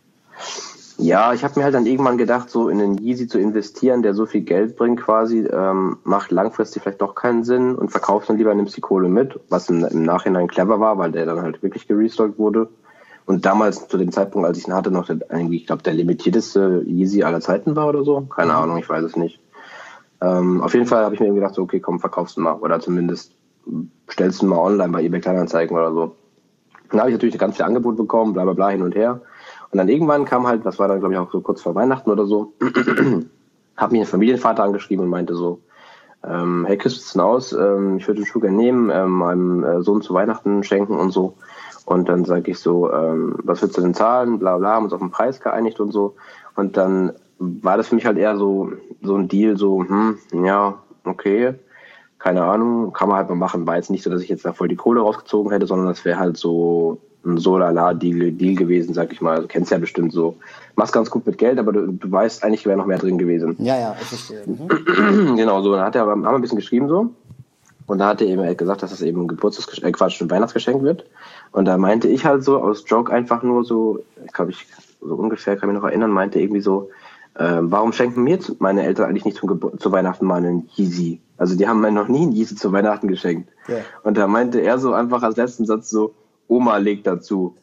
Ja, ich habe mir halt dann irgendwann gedacht, so in den Yeezy zu investieren, der so viel Geld bringt quasi, macht langfristig vielleicht doch keinen Sinn und verkaufst dann lieber, nimmst die Kohle mit, was im Nachhinein clever war, weil der dann halt wirklich gerestockt wurde. Und damals, zu dem Zeitpunkt, als ich ihn hatte, noch ich glaube, der limitierteste Yeezy aller Zeiten war oder so. Keine Ahnung, ich weiß es nicht. Auf jeden Fall habe ich mir eben gedacht, so, okay, komm, verkaufst du mal. Oder zumindest stellst du mal online bei eBay Kleinanzeigen oder so. Dann habe ich natürlich ganz viel Angebot bekommen, bla bla bla, hin und her. Und dann irgendwann kam halt, das war dann glaube ich auch so kurz vor Weihnachten oder so, hat mich ein Familienvater angeschrieben und meinte so, hey, Chris, was ist denn aus? Ich würde den Schuh gerne nehmen, meinem Sohn zu Weihnachten schenken und so. Und dann sage ich so, was willst du denn zahlen? Bla bla, haben uns auf den Preis geeinigt und so. Und dann war das für mich halt eher so ein Deal, so, ja, okay, keine Ahnung, kann man halt mal machen. War jetzt nicht so, dass ich jetzt da voll die Kohle rausgezogen hätte, sondern das wäre halt so ein Solala-Deal gewesen, sag ich mal. Also kennst ja bestimmt so. Machst ganz gut mit Geld, aber du weißt, eigentlich wäre noch mehr drin gewesen. Ja, ich verstehe. Genau, so. Dann haben wir ein bisschen geschrieben so. Und da hat er eben gesagt, dass das eben ein ein Weihnachtsgeschenk wird. Und da meinte ich halt so aus Joke einfach nur so, ich glaube, so ungefähr, kann mich noch erinnern, meinte irgendwie so, warum schenken mir meine Eltern eigentlich nicht zu Weihnachten mal einen Yeezy? Also die haben mir noch nie einen Yeezy zu Weihnachten geschenkt. Ja. Und da meinte er so einfach als letzten Satz so, Oma legt dazu.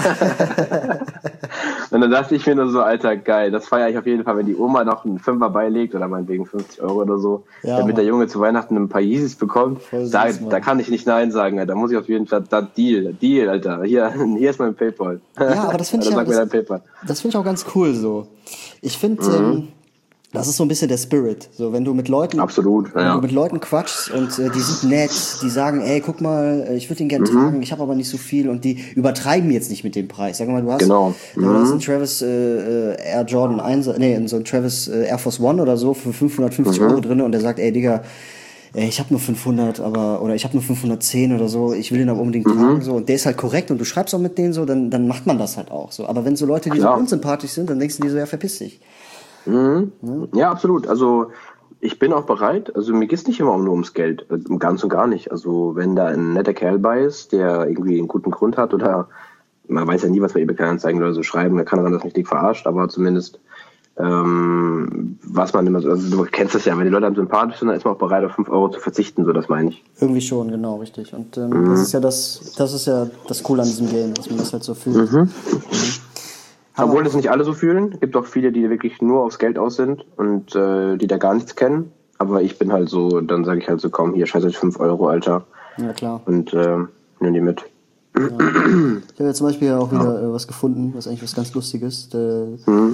Und dann dachte ich mir nur so, Alter, geil, das feiere ich auf jeden Fall, wenn die Oma noch einen Fünfer beilegt oder meinetwegen 50 € oder so, ja, damit der Junge zu Weihnachten ein paar Yeezys bekommt. Da kann ich nicht Nein sagen, Alter. Da muss ich auf jeden Fall, Deal, Alter. Hier ist mein PayPal. Ja, aber das finde ich, find ich auch ganz cool so. Ich finde, das ist so ein bisschen der Spirit. So, wenn du mit Leuten, absolut, wenn du mit Leuten quatschst und die sind nett, die sagen, ey, guck mal, ich würde den gerne tragen, ich habe aber nicht so viel und die übertreiben jetzt nicht mit dem Preis. Sag mal, du hast einen Travis Air Jordan 1, so ein Travis Air Force One oder so für 550 € drin und der sagt, ey, Digga, ich habe nur 500, oder ich habe nur 510 oder so, ich will den aber unbedingt tragen, so, und der ist halt korrekt und du schreibst auch mit denen so, dann macht man das halt auch so. Aber wenn so Leute, die so unsympathisch sind, dann denkst du dir so, ja, verpiss dich. Ja, absolut. Also ich bin auch bereit, also mir geht es nicht immer nur ums Geld, ganz und gar nicht. Also wenn da ein netter Kerl bei ist, der irgendwie einen guten Grund hat oder man weiß ja nie, was bei eBay Kleinanzeigen oder so schreiben, da kann er das richtig verarscht, aber zumindest was man immer so, also du kennst das ja, wenn die Leute einem sympathisch sind, dann ist man auch bereit, auf 5 € zu verzichten, so das meine ich. Irgendwie schon, genau, richtig. Und das ist ja das Coole an diesem Game, dass man das halt so fühlt. Obwohl das nicht alle so fühlen. Es gibt auch viele, die wirklich nur aufs Geld aus sind und die da gar nichts kennen. Aber ich bin halt so, dann sage ich halt so, komm, hier, scheiß euch 5 €, Alter. Ja, klar. Und nimm die mit. Ja. Ich habe ja zum Beispiel auch wieder was gefunden, was eigentlich was ganz Lustiges. Da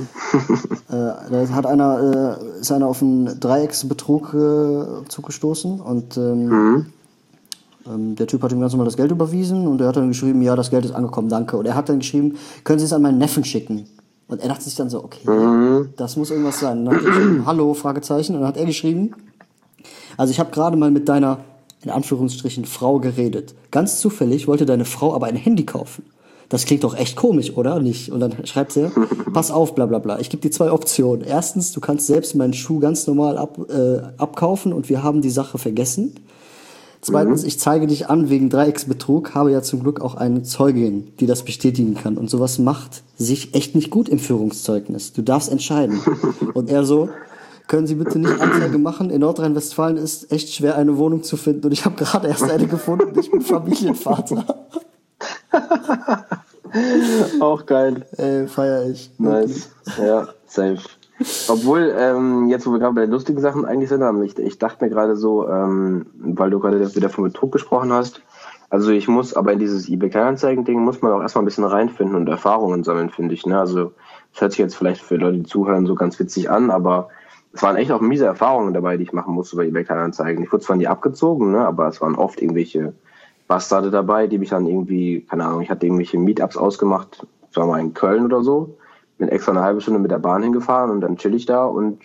hat ist einer auf einen Dreiecksbetrug zugestoßen und der Typ hat ihm ganz normal das Geld überwiesen und er hat dann geschrieben, ja, das Geld ist angekommen, danke. Und er hat dann geschrieben, können Sie es an meinen Neffen schicken? Und er dachte sich dann so, okay, das muss irgendwas sein. Und dann hat er geschrieben, hallo, Fragezeichen. Und dann hat er geschrieben, also ich habe gerade mal mit deiner, in Anführungsstrichen, Frau geredet. Ganz zufällig wollte deine Frau aber ein Handy kaufen. Das klingt doch echt komisch, oder? Nicht? Und dann schreibt er, pass auf, bla bla bla. Ich gebe dir 2 Optionen. Erstens, du kannst selbst meinen Schuh ganz normal abkaufen und wir haben die Sache vergessen. Zweitens, ich zeige dich an wegen Dreiecksbetrug, habe ja zum Glück auch eine Zeugin, die das bestätigen kann. Und sowas macht sich echt nicht gut im Führungszeugnis. Du darfst entscheiden. Und er so, können Sie bitte nicht Anzeige machen? In Nordrhein-Westfalen ist echt schwer, eine Wohnung zu finden. Und ich habe gerade erst eine gefunden. Ich bin Familienvater. Auch geil. Feier ich. Nice. Ja, safe. Obwohl, jetzt wo wir gerade bei den lustigen Sachen eigentlich sind, ich dachte mir gerade so, weil du gerade wieder von Betrug gesprochen hast, also ich muss, aber in dieses eBay-Kleinanzeigen-Ding muss man auch erstmal ein bisschen reinfinden und Erfahrungen sammeln, finde ich, ne? Also das hört sich jetzt vielleicht für Leute, die zuhören, so ganz witzig an, aber es waren echt auch miese Erfahrungen dabei, die ich machen musste bei eBay-Kleinanzeigen. Ich wurde zwar nie abgezogen, ne, aber es waren oft irgendwelche Bastarde dabei, die mich dann irgendwie, keine Ahnung, ich hatte irgendwelche Meetups ausgemacht, sagen wir mal in Köln oder so, bin extra eine halbe Stunde mit der Bahn hingefahren und dann chill ich da und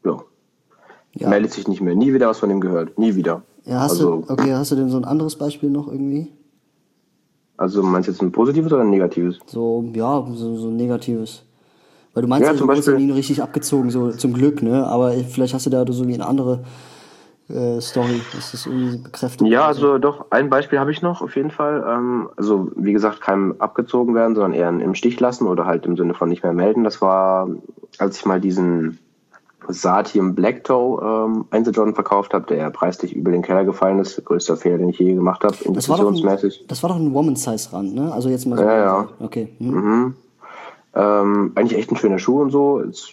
meldet sich nicht mehr. Nie wieder was von dem gehört. Nie wieder. Ja, hast du denn so ein anderes Beispiel noch irgendwie? Also meinst du jetzt ein positives oder ein negatives? So ein negatives. Weil du meinst ja, du wurdest ja nie richtig abgezogen, so zum Glück, ne? Aber vielleicht hast du da so wie eine andere Story, ist das irgendwie bekräftigt? Ja, also doch, ein Beispiel habe ich noch auf jeden Fall. Also wie gesagt, keinem abgezogen werden, sondern eher im Stich lassen oder halt im Sinne von nicht mehr melden. Das war, als ich mal diesen Satium Black Toe Einzel Jordan verkauft habe, der preislich über den Keller gefallen ist. Der größte Fehler, den ich je gemacht habe, investitionsmäßig. Das war doch ein Woman-Size-Rand, ne? Also jetzt mal so. Ja. Okay. Eigentlich echt ein schöner Schuh und so. Ist,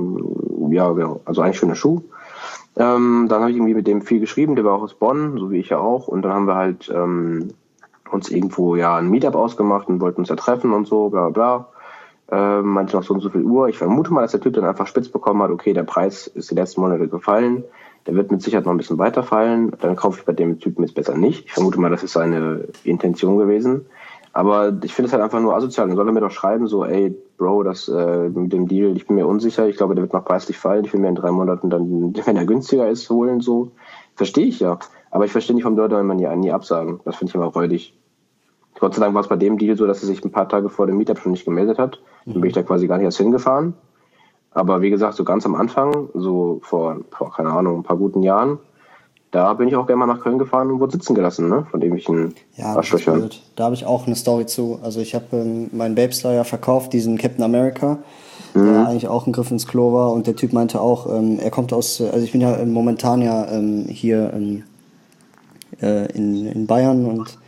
also eigentlich schöner Schuh. Dann habe ich irgendwie mit dem viel geschrieben, der war auch aus Bonn, so wie ich ja auch. Und dann haben wir halt uns irgendwo ein Meetup ausgemacht und wollten uns da treffen und so, bla bla. Meinte noch so und so viel Uhr. Ich vermute mal, dass der Typ dann einfach spitz bekommen hat, okay, der Preis ist die letzten Monate gefallen, der wird mit Sicherheit noch ein bisschen weiterfallen, dann kaufe ich bei dem Typen jetzt besser nicht. Ich vermute mal, das ist seine Intention gewesen. Aber ich finde es halt einfach nur asozial. Dann soll er mir doch schreiben, so, ey, Bro, das mit dem Deal, ich bin mir unsicher, ich glaube, der wird noch preislich fallen, ich will mir in 3 Monaten dann, wenn er günstiger ist, holen, so. Verstehe ich ja. Aber ich verstehe nicht, warum Leute immer nie absagen. Das finde ich immer räudig. Gott sei Dank war es bei dem Deal so, dass er sich ein paar Tage vor dem Meetup schon nicht gemeldet hat. Dann bin ich da quasi gar nicht erst hingefahren. Aber wie gesagt, so ganz am Anfang, so vor keine Ahnung, ein paar guten Jahren, da bin ich auch gerne mal nach Köln gefahren und wurde sitzen gelassen, ne? Von irgendwelchen Arschlöchern. Da habe ich auch eine Story zu. Also ich habe meinen Babestar ja verkauft, diesen Captain America, der eigentlich auch ein Griff ins Klo war. Und der Typ meinte auch, er kommt aus, also ich bin ja momentan ja hier in Bayern und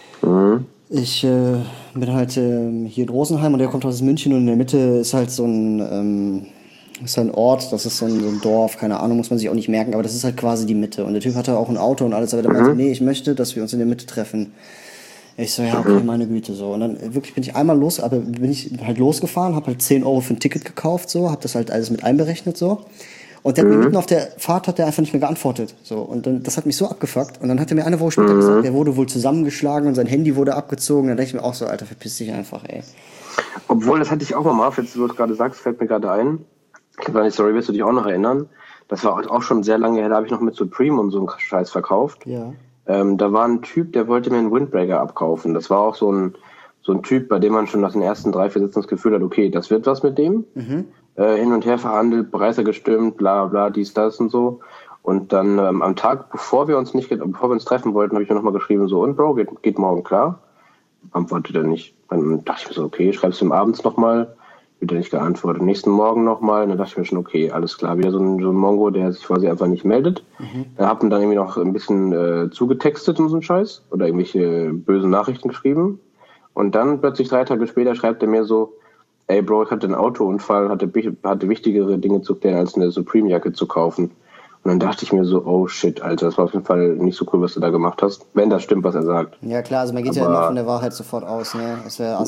ich bin halt hier in Rosenheim und der kommt aus München und in der Mitte ist halt so ein Ort, das ist so ein Dorf, keine Ahnung, muss man sich auch nicht merken, aber das ist halt quasi die Mitte. Und der Typ hatte auch ein Auto und alles, aber der meinte, nee, ich möchte, dass wir uns in der Mitte treffen. Ich so, ja, okay, meine Güte, so. Und dann wirklich bin ich halt losgefahren, habe halt 10 Euro für ein Ticket gekauft, so, habe das halt alles mit einberechnet, so. Und der hat mir mitten auf der Fahrt hat der einfach nicht mehr geantwortet, so. Und dann, das hat mich so abgefuckt. Und dann hat er mir eine Woche später gesagt, der wurde wohl zusammengeschlagen und sein Handy wurde abgezogen. Dann dachte ich mir auch so, Alter, verpiss dich einfach, ey. Obwohl, das hatte ich auch mal, jetzt du es gerade sagst, fällt mir gerade ein. Ich habe eine Story, wirst du dich auch noch erinnern? Das war auch schon sehr lange her, da habe ich noch mit Supreme und so einen Scheiß verkauft. Ja. Da war ein Typ, der wollte mir einen Windbreaker abkaufen. Das war auch so ein Typ, bei dem man schon nach den ersten 3-4 Sitzen das Gefühl hat, okay, das wird was mit dem. Hin und her verhandelt, Preise gestimmt, bla bla, dies, das und so. Und dann am Tag, bevor wir uns treffen wollten, habe ich mir nochmal geschrieben, so, und Bro, geht morgen klar? Antwortet er nicht. Dann dachte ich mir so, okay, schreibst du ihm abends nochmal? Wird er nicht geantwortet. Nächsten Morgen nochmal, dann dachte ich mir schon, okay, alles klar. Wieder so ein Mongo, der sich quasi einfach nicht meldet. Hab ihn dann irgendwie noch ein bisschen zugetextet und so einen Scheiß. Oder irgendwelche bösen Nachrichten geschrieben. Und dann plötzlich 3 Tage später schreibt er mir so, ey Bro, ich hatte einen Autounfall, hatte wichtigere Dinge zu klären, als eine Supreme-Jacke zu kaufen. Und dann dachte ich mir so, oh shit, Alter, das war auf jeden Fall nicht so cool, was du da gemacht hast. Wenn das stimmt, was er sagt. Ja klar, also man geht ja immer von der Wahrheit sofort aus, ne? Das wäre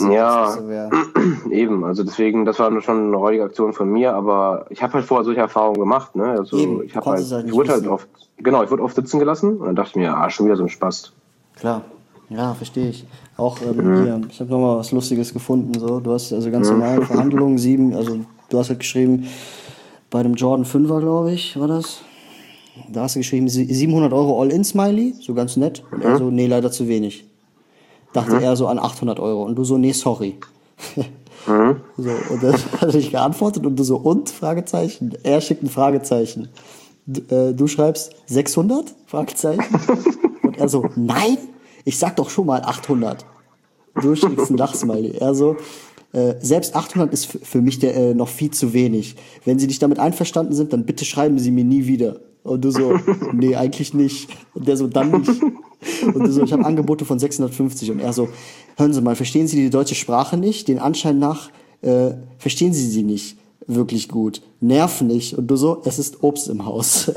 eben, also deswegen, das war schon eine räudige Aktion von mir, aber ich habe halt vorher solche Erfahrungen gemacht, ne? Also eben, ich wurde oft sitzen gelassen und dann dachte ich mir, schon wieder so ein Spaß. Klar, ja, verstehe ich. Auch hier, ich habe nochmal was Lustiges gefunden, so. Du hast also ganz normale Verhandlungen, du hast halt geschrieben, bei dem Jordan 5er, glaube ich, war das. Da hast du geschrieben, 700 Euro All-In-Smiley, so ganz nett. Und er so, nee, leider zu wenig. Dachte er so an 800 Euro. Und du so, nee, sorry. So, und dann hat er dich geantwortet und du so, und? Fragezeichen. Er schickt ein Fragezeichen. Du schreibst 600? Fragezeichen. Und er so, nein, ich sag doch schon mal 800. Du schickst ein Lachsmiley. Er so, selbst 800 ist für mich noch viel zu wenig. Wenn Sie nicht damit einverstanden sind, dann bitte schreiben Sie mir nie wieder. Und du so, nee, eigentlich nicht. Und der so, dann nicht. Und du so, ich habe Angebote von 650. Und er so, hören Sie mal, verstehen Sie die deutsche Sprache nicht? Den Anschein nach verstehen Sie sie nicht wirklich gut. Nerv nicht. Und du so, es ist Obst im Haus.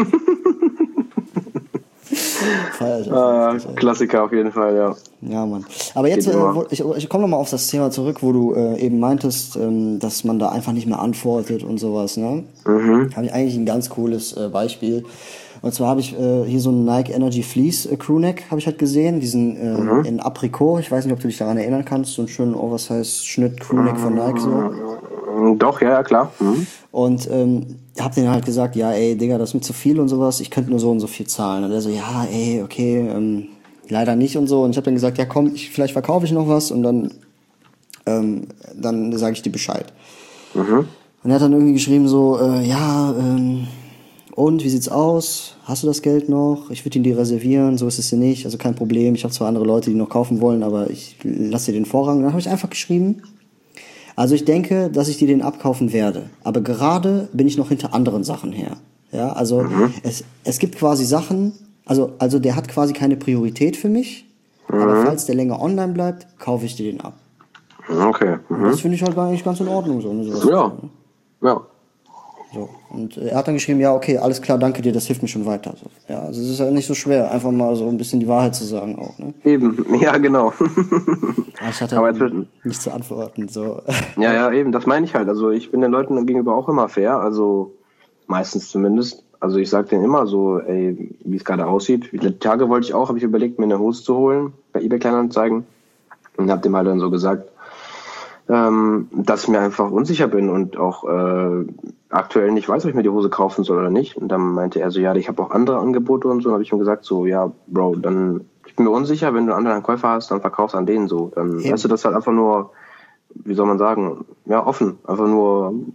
Klassiker auf jeden Fall, ja. Ja, Mann. Aber jetzt, ich komme nochmal auf das Thema zurück, wo du eben meintest, dass man da einfach nicht mehr antwortet und sowas, ne? Habe ich eigentlich ein ganz cooles Beispiel. Und zwar habe ich hier so einen Nike Energy Fleece Crewneck, habe ich halt gesehen, diesen in Aprikot. Ich weiß nicht, ob du dich daran erinnern kannst, so einen schönen Oversize-Schnitt Crewneck von Nike so. Doch, ja, klar. Und hab denen halt gesagt, ja, ey, Digga, das ist mir zu viel und sowas, ich könnte nur so und so viel zahlen. Und er so, ja, ey, okay, leider nicht und so. Und ich habe dann gesagt, ja komm, vielleicht verkaufe ich noch was und dann sage ich dir Bescheid. Und er hat dann irgendwie geschrieben so, und, wie sieht's aus? Hast du das Geld noch? Ich würde ihn dir reservieren, so ist es ja nicht, also kein Problem. Ich habe zwar andere Leute, die noch kaufen wollen, aber ich lasse dir den Vorrang. Und dann habe ich einfach geschrieben, also ich denke, dass ich dir den abkaufen werde. Aber gerade bin ich noch hinter anderen Sachen her. Ja, also es gibt quasi Sachen, also der hat quasi keine Priorität für mich. Aber falls der länger online bleibt, kaufe ich dir den ab. Okay. Das finde ich halt eigentlich ganz in Ordnung. So, ne? Ja. So. Und er hat dann geschrieben, ja, okay, alles klar, danke dir, das hilft mir schon weiter. So. Ja, also es ist halt nicht so schwer, einfach mal so ein bisschen die Wahrheit zu sagen auch. Ne? Eben, ja, genau. Ich hatte aber nicht zu antworten. So. Ja, eben, das meine ich halt. Also ich bin den Leuten gegenüber auch immer fair, also meistens zumindest. Also ich sage denen immer so, ey, wie es gerade aussieht. Die Tage habe ich überlegt, mir eine Hose zu holen, bei eBay Kleinanzeigen. Und habe dem halt dann so gesagt, dass ich mir einfach unsicher bin und auch aktuell nicht weiß, ob ich mir die Hose kaufen soll oder nicht. Und dann meinte er so, ja, ich habe auch andere Angebote und so. Und habe ich ihm gesagt, so, ja, Bro, dann ich bin mir unsicher, wenn du einen anderen Käufer hast, dann verkaufst an denen so. Dann weißt du, das halt einfach nur, wie soll man sagen, ja, offen. Einfach nur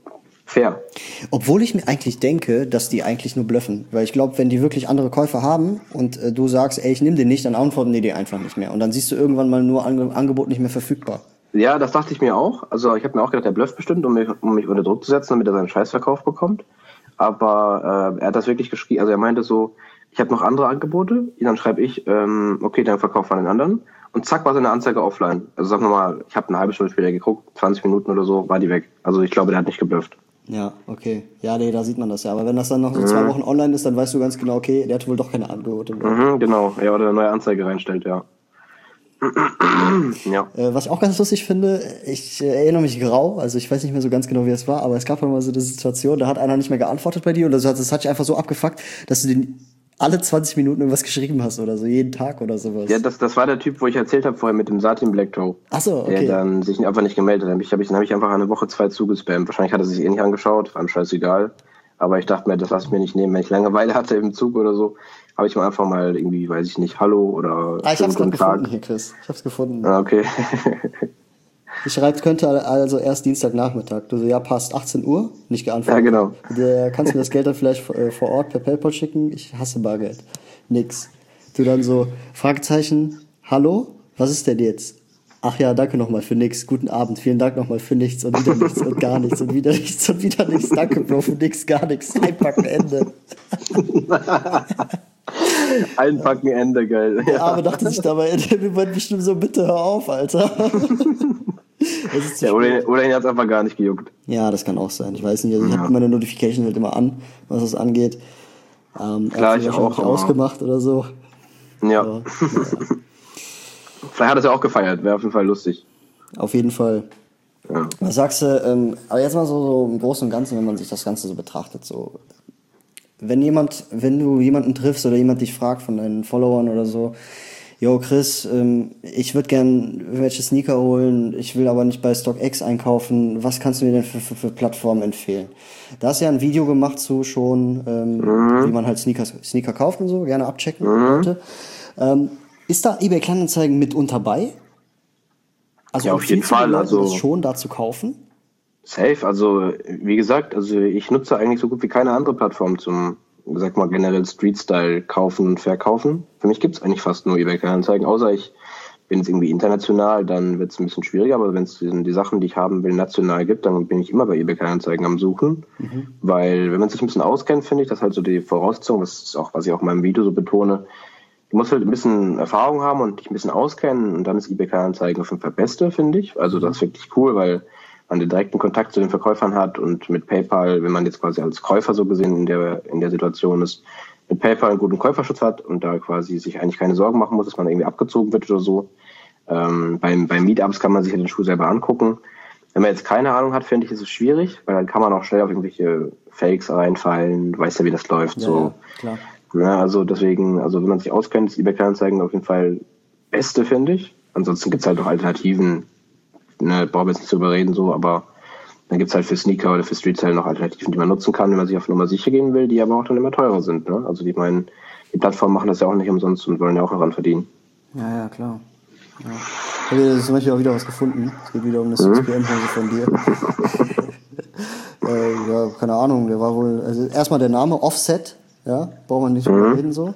fair. Obwohl ich mir eigentlich denke, dass die eigentlich nur bluffen. Weil ich glaube, wenn die wirklich andere Käufer haben und du sagst, ey, ich nehme den nicht, dann antworten die dir einfach nicht mehr. Und dann siehst du irgendwann mal nur Angebot nicht mehr verfügbar. Ja, das dachte ich mir auch. Also ich habe mir auch gedacht, der blufft bestimmt, um mich unter Druck zu setzen, damit er seinen Scheißverkauf bekommt. Aber er hat das wirklich geschrieben. Also er meinte so, ich habe noch andere Angebote. Dann schreibe ich, okay, dann verkauf an den anderen. Und zack, war seine Anzeige offline. Also sagen wir mal, ich habe eine halbe Stunde später geguckt, 20 Minuten oder so, war die weg. Also ich glaube, der hat nicht geblufft. Ja, okay. Ja, nee, da sieht man das ja. Aber wenn das dann noch so 2 Wochen online ist, dann weißt du ganz genau, okay, der hat wohl doch keine Angebote mehr. Genau. Ja, oder eine neue Anzeige reinstellt, ja. Ja. Was ich auch ganz lustig finde, ich erinnere mich grau, also ich weiß nicht mehr so ganz genau, wie es war, aber es gab mal so eine Situation, da hat einer nicht mehr geantwortet bei dir und das hat dich einfach so abgefuckt, dass du den alle 20 Minuten irgendwas geschrieben hast oder so, jeden Tag oder sowas. Ja, das war der Typ, wo ich erzählt habe vorher mit dem Satin Black Toe. Ach so, okay. Der dann sich einfach nicht gemeldet hat. Dann habe ich einfach eine Woche 2 zugespammt. Wahrscheinlich hat er sich nicht angeschaut, war ihm scheißegal. Aber ich dachte mir, das lasse ich mir nicht nehmen. Wenn ich Langeweile hatte im Zug oder so, habe ich mir einfach mal irgendwie, weiß ich nicht, Hallo oder ich hab's gerade gefunden hier, Chris. Ich hab's gefunden. Ah, okay. Ich schreibe, könnte also erst Dienstagnachmittag. Du so, ja, passt, 18 Uhr, nicht geantwortet. Ja, genau. Kannst du mir das Geld dann vielleicht vor Ort per PayPal schicken? Ich hasse Bargeld. Nix. Du dann so, Fragezeichen, hallo, was ist denn jetzt? Ach ja, danke nochmal für nix. Guten Abend, vielen Dank nochmal für nichts und wieder nichts und gar nichts und wieder nichts und wieder nichts. Danke, Bro, für nix, gar nichts. Einpacken, Ende. Einpacken, Ende, geil. Der Arme dachte sich dabei, wir wollten bestimmt so, bitte hör auf, Alter. Ja, oder ihn hat es einfach gar nicht gejuckt. Ja, das kann auch sein. Ich weiß nicht, also ich habe meine Notification halt immer an, was das angeht. Klar, ich auch. Ausgemacht oder so. Ja. Aber, vielleicht hat er es ja auch gefeiert, wäre auf jeden Fall lustig. Auf jeden Fall. Ja. Was sagst du, aber jetzt mal so im Großen und Ganzen, wenn man sich das Ganze so betrachtet, so, wenn du jemanden triffst oder jemand dich fragt von deinen Followern oder so, yo Chris, ich würde gern welche Sneaker holen, ich will aber nicht bei StockX einkaufen, was kannst du mir denn für Plattformen empfehlen? Da hast du ja ein Video gemacht zu schon, wie man halt Sneaker kauft und so, gerne abchecken, Leute. Ist da eBay Kleinanzeigen mit bei? Also ja, auf jeden Fall. Also das schon da zu kaufen? Safe, also wie gesagt, also ich nutze eigentlich so gut wie keine andere Plattform zum, sag mal, generell Street-Style kaufen und verkaufen. Für mich gibt's eigentlich fast nur eBay Kleinanzeigen, außer ich bin jetzt irgendwie international, dann wird's ein bisschen schwieriger, aber wenn es die Sachen, die ich haben will, national gibt, dann bin ich immer bei eBay Kleinanzeigen am Suchen, weil wenn man sich ein bisschen auskennt, finde ich, das halt so die Voraussetzung, das ist auch, was ich auch in meinem Video so betone, du musst halt ein bisschen Erfahrung haben und dich ein bisschen auskennen und dann ist eBay Kleinanzeigen auf jeden Fall Beste, finde ich. Also das ist wirklich cool, weil man den direkten Kontakt zu den Verkäufern hat und mit PayPal, wenn man jetzt quasi als Käufer so gesehen in der Situation ist, mit PayPal einen guten Käuferschutz hat und da quasi sich eigentlich keine Sorgen machen muss, dass man irgendwie abgezogen wird oder so. Beim Meetups kann man sich ja den Schuh selber angucken. Wenn man jetzt keine Ahnung hat, finde ich, ist es schwierig, weil dann kann man auch schnell auf irgendwelche Fakes reinfallen. Du weißt ja, wie das läuft. Ja, so. Klar. Ja, also deswegen, also wenn man sich auskennt, ist eBay Kleinanzeigen auf jeden Fall Beste, finde ich. Ansonsten gibt's halt auch Alternativen. Ne, brauchen wir jetzt nicht drüber reden, so, aber dann gibt's halt für Sneaker oder für Street-Style noch Alternativen, die man nutzen kann, wenn man sich auf Nummer sicher gehen will, die aber auch dann immer teurer sind. Ne? Also die Plattformen machen das ja auch nicht umsonst und wollen ja auch daran verdienen. Ja, klar. Ja. Ich habe jetzt zum Beispiel auch wieder was gefunden. Es geht wieder um eine 6PM-Hose von dir. Ja, keine Ahnung, der war wohl, also erstmal der Name Offset, ja, braucht man nicht drüber reden so.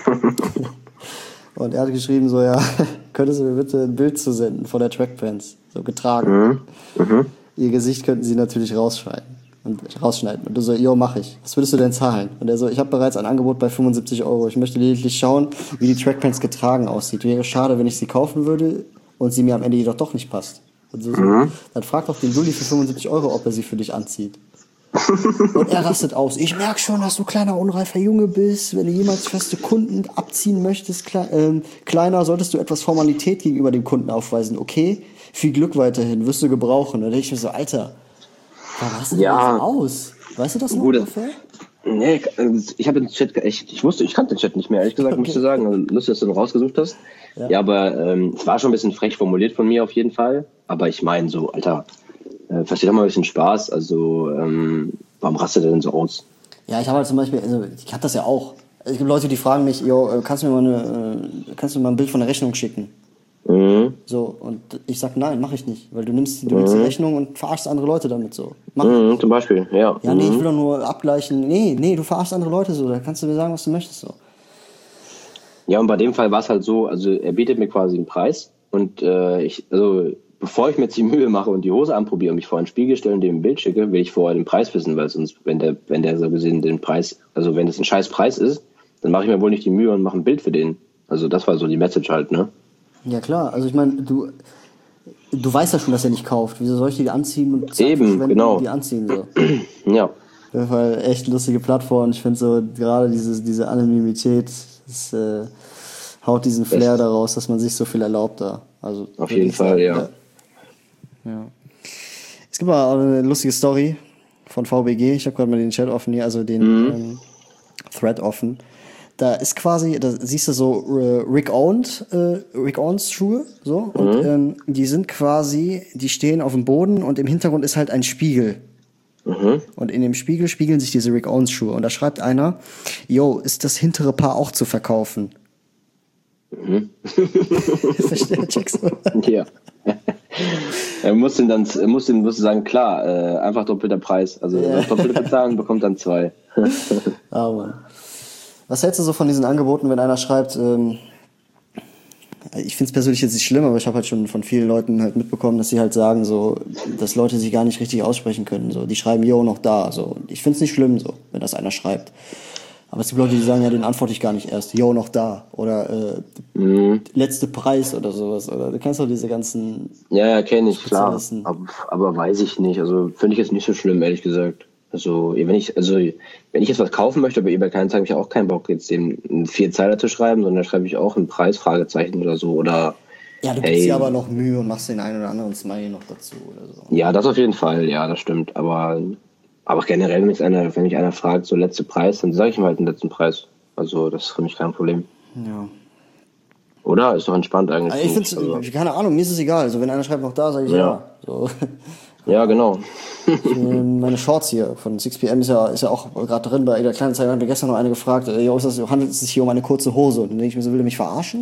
Und er hat geschrieben so, ja, könntest du mir bitte ein Bild zusenden von der Trackpants, so getragen. Ihr Gesicht könnten sie natürlich rausschneiden. Und du so, jo, mach ich. Was würdest du denn zahlen? Und er so, ich habe bereits ein Angebot bei 75 €. Ich möchte lediglich schauen, wie die Trackpants getragen aussieht. Wäre schade, wenn ich sie kaufen würde und sie mir am Ende jedoch doch nicht passt. Und so, dann frag doch den Dulli für 75 €, ob er sie für dich anzieht. Und er rastet aus. Ich merke schon, dass du kleiner, unreifer Junge bist. Wenn du jemals feste Kunden abziehen möchtest, kleiner, solltest du etwas Formalität gegenüber dem Kunden aufweisen. Okay, viel Glück weiterhin, wirst du gebrauchen. Und dann denke ich mir so, Alter, warum rastet du das aus? Weißt du das noch ungefähr? Nee, ich habe den Chat ich kannte den Chat nicht mehr, ehrlich gesagt, okay. Muss ich sagen. Lustig, dass du ihn rausgesucht hast. Ja, aber es war schon ein bisschen frech formuliert von mir auf jeden Fall. Aber ich meine so, Alter, versteht doch mal ein bisschen Spaß. Also, warum rastet er denn so aus? Ja, ich habe halt zum Beispiel, also ich habe das ja auch. Es gibt Leute, die fragen mich, kannst du mir mal ein Bild von der Rechnung schicken? So, und ich sag, nein, mache ich nicht, weil du nimmst die Rechnung und verarschst andere Leute damit so. Zum Beispiel, ja. Ja, nee, ich will doch nur abgleichen. Nee, du verarschst andere Leute so, da kannst du mir sagen, was du möchtest so. Ja, und bei dem Fall war es halt so, also er bietet mir quasi einen Preis und bevor ich mir jetzt die Mühe mache und die Hose anprobiere und mich vor einen Spiegel stelle und dem ein Bild schicke, will ich vorher den Preis wissen, weil sonst, wenn der so gesehen den Preis, also wenn es ein scheiß Preis ist, dann mache ich mir wohl nicht die Mühe und mache ein Bild für den. Also das war so die Message halt, ne? Ja klar, also ich meine, du weißt ja schon, dass er nicht kauft. Wieso soll ich die anziehen und Zeit verschwenden, genau. Und die anziehen so? Ja. Das war echt eine lustige Plattform. Ich finde so gerade diese Anonymität, das haut diesen Flair daraus, dass man sich so viel erlaubt da. Also auf jeden Fall, ja. Es gibt mal eine lustige Story von VBG. Ich habe gerade mal den Chat offen hier, also den Thread offen. Da ist quasi, da siehst du so Rick Owens Schuhe, so, und die sind quasi, die stehen auf dem Boden und im Hintergrund ist halt ein Spiegel. Und in dem Spiegel spiegeln sich diese Rick Owens Schuhe. Und da schreibt einer, yo, ist das hintere Paar auch zu verkaufen? Checkst du? Ja. Er muss ihm sagen, klar, einfach doppelter Preis. Also doppelt bezahlen, bekommt dann 2. Ah, Mann. Was hältst du so von diesen Angeboten, wenn einer schreibt, ich finde es persönlich jetzt nicht schlimm, aber ich habe halt schon von vielen Leuten halt mitbekommen, dass sie halt sagen, so, dass Leute sich gar nicht richtig aussprechen können. So, die schreiben, yo, noch da. So, ich finde es nicht schlimm, so, wenn das einer schreibt. Aber es gibt Leute, die sagen, ja, den antworte ich gar nicht erst. Yo, noch da. Oder letzte Preis oder sowas. Oder du kennst doch diese ganzen... Ja, kenne ich, klar. Aber weiß ich nicht. Also finde ich jetzt nicht so schlimm, ehrlich gesagt. Also wenn ich jetzt was kaufen möchte, aber eBay Kleinanzeigen, habe ich auch keinen Bock, jetzt dem einen 4-Zeiler zu schreiben, sondern da schreibe ich auch einen Preis, Fragezeichen oder so. Oder ja, du gibst dir aber noch Mühe und machst den einen oder anderen Smiley noch dazu oder so. Ja, das auf jeden Fall, ja, das stimmt. Aber generell, wenn mich einer fragt, so letzte Preis, dann sage ich ihm halt den letzten Preis. Also das ist für mich kein Problem. Ja. Oder? Ist doch entspannt eigentlich. Also ich finde es, keine Ahnung, mir ist es egal. Also wenn einer schreibt noch da, sage ich ja. So. Ja, genau. Meine Shorts hier von 6pm ist ja auch gerade drin. Bei der Kleinanzeige hat mir gestern noch eine gefragt, handelt es sich hier um eine kurze Hose? Und dann denke ich mir so, will er mich verarschen?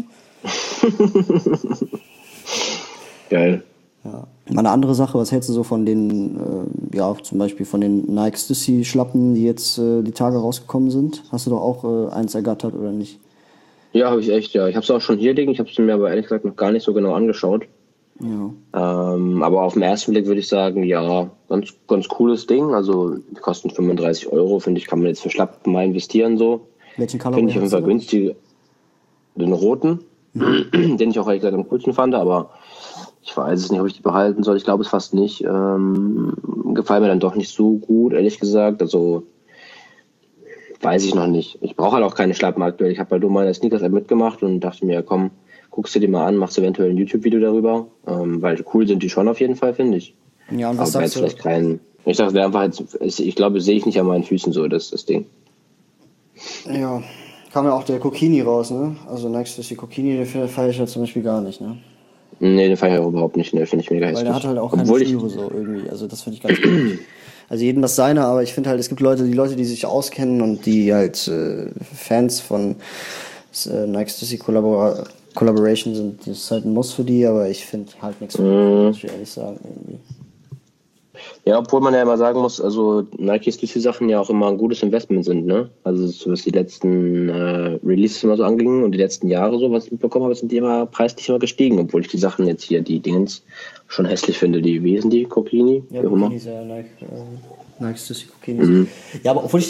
Geil. Ja. Mal eine andere Sache, was hältst du so von den, zum Beispiel von den Nike Stussy Schlappen, die jetzt die Tage rausgekommen sind? Hast du doch auch eins ergattert oder nicht? Ja, habe ich echt, ja. Ich habe es auch schon hier liegen, ich habe es mir aber ehrlich gesagt noch gar nicht so genau angeschaut. Ja. Aber auf den ersten Blick würde ich sagen, ja, ganz cooles Ding. Also die kosten 35 €, finde ich, kann man jetzt für Schlappen mal investieren so. Welchen Color? Finde ich auf jeden Fall günstig. Den roten, den ich auch ehrlich gesagt am coolsten fand, aber ich weiß es nicht, ob ich die behalten soll. Ich glaube es fast nicht. Gefallen mir dann doch nicht so gut, ehrlich gesagt. Also weiß ich noch nicht. Ich brauche halt auch keine Schlappen aktuell. Ich habe halt nur meine Sneakers-App mitgemacht und dachte mir, komm, guckst du dir mal an, machst eventuell ein YouTube-Video darüber, weil cool sind die schon auf jeden Fall, finde ich. Ja, und was aber sagst du? Vielleicht kein, ich sag, wäre einfach jetzt, ich glaube, sehe ich nicht an meinen Füßen so, das Ding. Ja, kam ja auch der Kokini raus, ne? Also Nike ist die Kokini, den feiere ich ja zum Beispiel gar nicht, ne? Nee, den feiere ich überhaupt nicht, ne, finde ich mega hässlich. Weil der hat halt auch keine Schnüre so irgendwie, also das finde ich ganz gut. Also jedem das seine, aber ich finde halt, es gibt Leute, die sich auskennen und die halt Fans von Nike Stussy Collaboration sind, das ist halt ein Muss für die, aber ich finde halt nichts muss ich ehrlich sagen, irgendwie. Ja, obwohl man ja immer sagen muss, also Nike Stussy Sachen ja auch immer ein gutes Investment sind, ne? Also so was die letzten Releases immer so angingen und die letzten Jahre so, was ich mitbekommen habe, sind die immer preislich immer gestiegen, obwohl ich die Sachen jetzt hier, die Dingens, schon hässlich finde. Wie sind die? Kokini? Ja, Kokini ist ja Nike Stussy Kokini. Ja, aber obwohl ich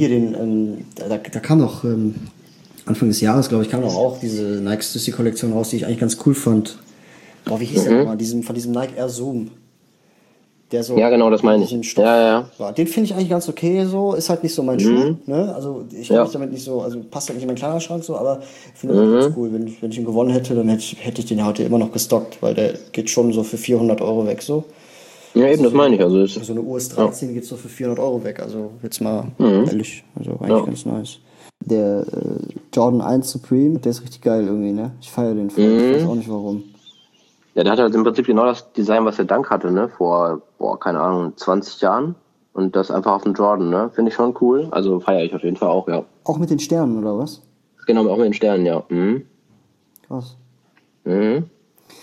da kam doch Anfang des Jahres, glaube ich, kam doch auch diese Nike Stussy Kollektion raus, die ich eigentlich ganz cool fand. Boah, wie hieß der nochmal? Von diesem Nike Air Zoom. Der so, ja, genau, das meine ich. Ja. War. Den finde ich eigentlich ganz okay, so. Ist halt nicht so mein Schuh, ne? Also, ich habe mich damit nicht so, also passt halt nicht in meinen Kleiderschrank so, aber ich finde das ganz cool. Wenn ich ihn gewonnen hätte, dann hätte ich den heute immer noch gestockt, weil der geht schon so für 400 € weg, so. Ja, eben, das meine ich. Also so eine US 13 geht so für 400 € weg, also jetzt mal ehrlich, also eigentlich ganz nice. Der Jordan 1 Supreme, der ist richtig geil irgendwie, ne? Ich feiere den voll, ich weiß auch nicht warum. Ja, der hat halt im Prinzip genau das Design, was der Dunk hatte, ne? Vor, keine Ahnung, 20 Jahren. Und das einfach auf dem Jordan, ne? Finde ich schon cool. Also feiere ich auf jeden Fall auch, ja. Auch mit den Sternen, oder was? Genau, auch mit den Sternen, ja. Krass.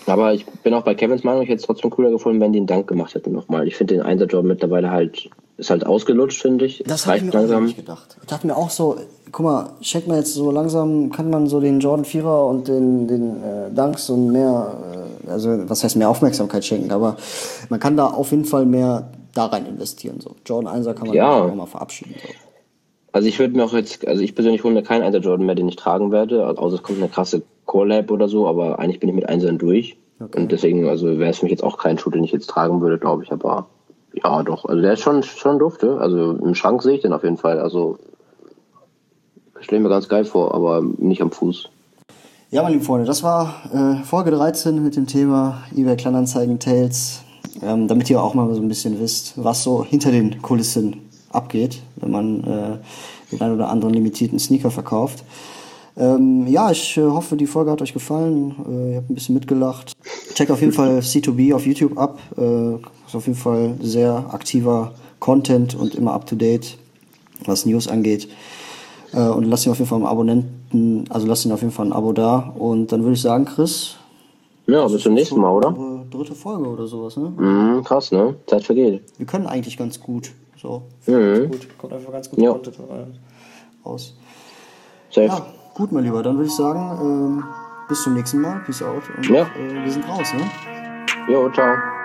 Aber ich bin auch bei Kevins Meinung, ich hätte es trotzdem cooler gefunden, wenn die einen Dank gemacht hätten nochmal. Ich finde den Einser-Job mittlerweile ist halt ausgelutscht, finde ich. Das habe ich mir auch nicht gedacht. Ich dachte mir auch so, guck mal, schenkt man jetzt so langsam, kann man so den Jordan 4er und den Dunks und mehr, also was heißt mehr Aufmerksamkeit schenken, aber man kann da auf jeden Fall mehr da rein investieren. So. Jordan 1er kann man auch mal verabschieden. So. Also ich persönlich hole mir keinen Einser Jordan mehr, den ich tragen werde, außer es kommt eine krasse Collab oder so, aber eigentlich bin ich mit Einsern durch. Okay. Und deswegen, also wäre es für mich jetzt auch kein Schuh, den ich jetzt tragen würde, glaube ich, aber ja doch, also der ist schon dufte, also im Schrank sehe ich den auf jeden Fall, also stelle mir ganz geil vor, aber nicht am Fuß. Ja, meine lieben Freunde, das war Folge 13 mit dem Thema eBay Kleinanzeigen Tales, damit ihr auch mal so ein bisschen wisst, was so hinter den Kulissen abgeht, wenn man den einen oder anderen limitierten Sneaker verkauft. Ich hoffe, die Folge hat euch gefallen. Ihr habt ein bisschen mitgelacht. Checkt auf jeden Fall C2B auf YouTube ab. Ist auf jeden Fall sehr aktiver Content und immer up to date, was News angeht. Und lasst ihn auf jeden Fall ein Abo da. Und dann würde ich sagen, Chris. Ja, bis zum nächsten Mal, oder? Dritte Folge oder sowas, ne? Krass, ne? Zeit vergeht. Wir können eigentlich ganz gut. So. Gut. Kommt einfach ganz gut Content raus. Safe. Ja, gut, mein Lieber. Dann würde ich sagen, bis zum nächsten Mal. Peace out. Und wir sind raus, ne? Jo, ciao.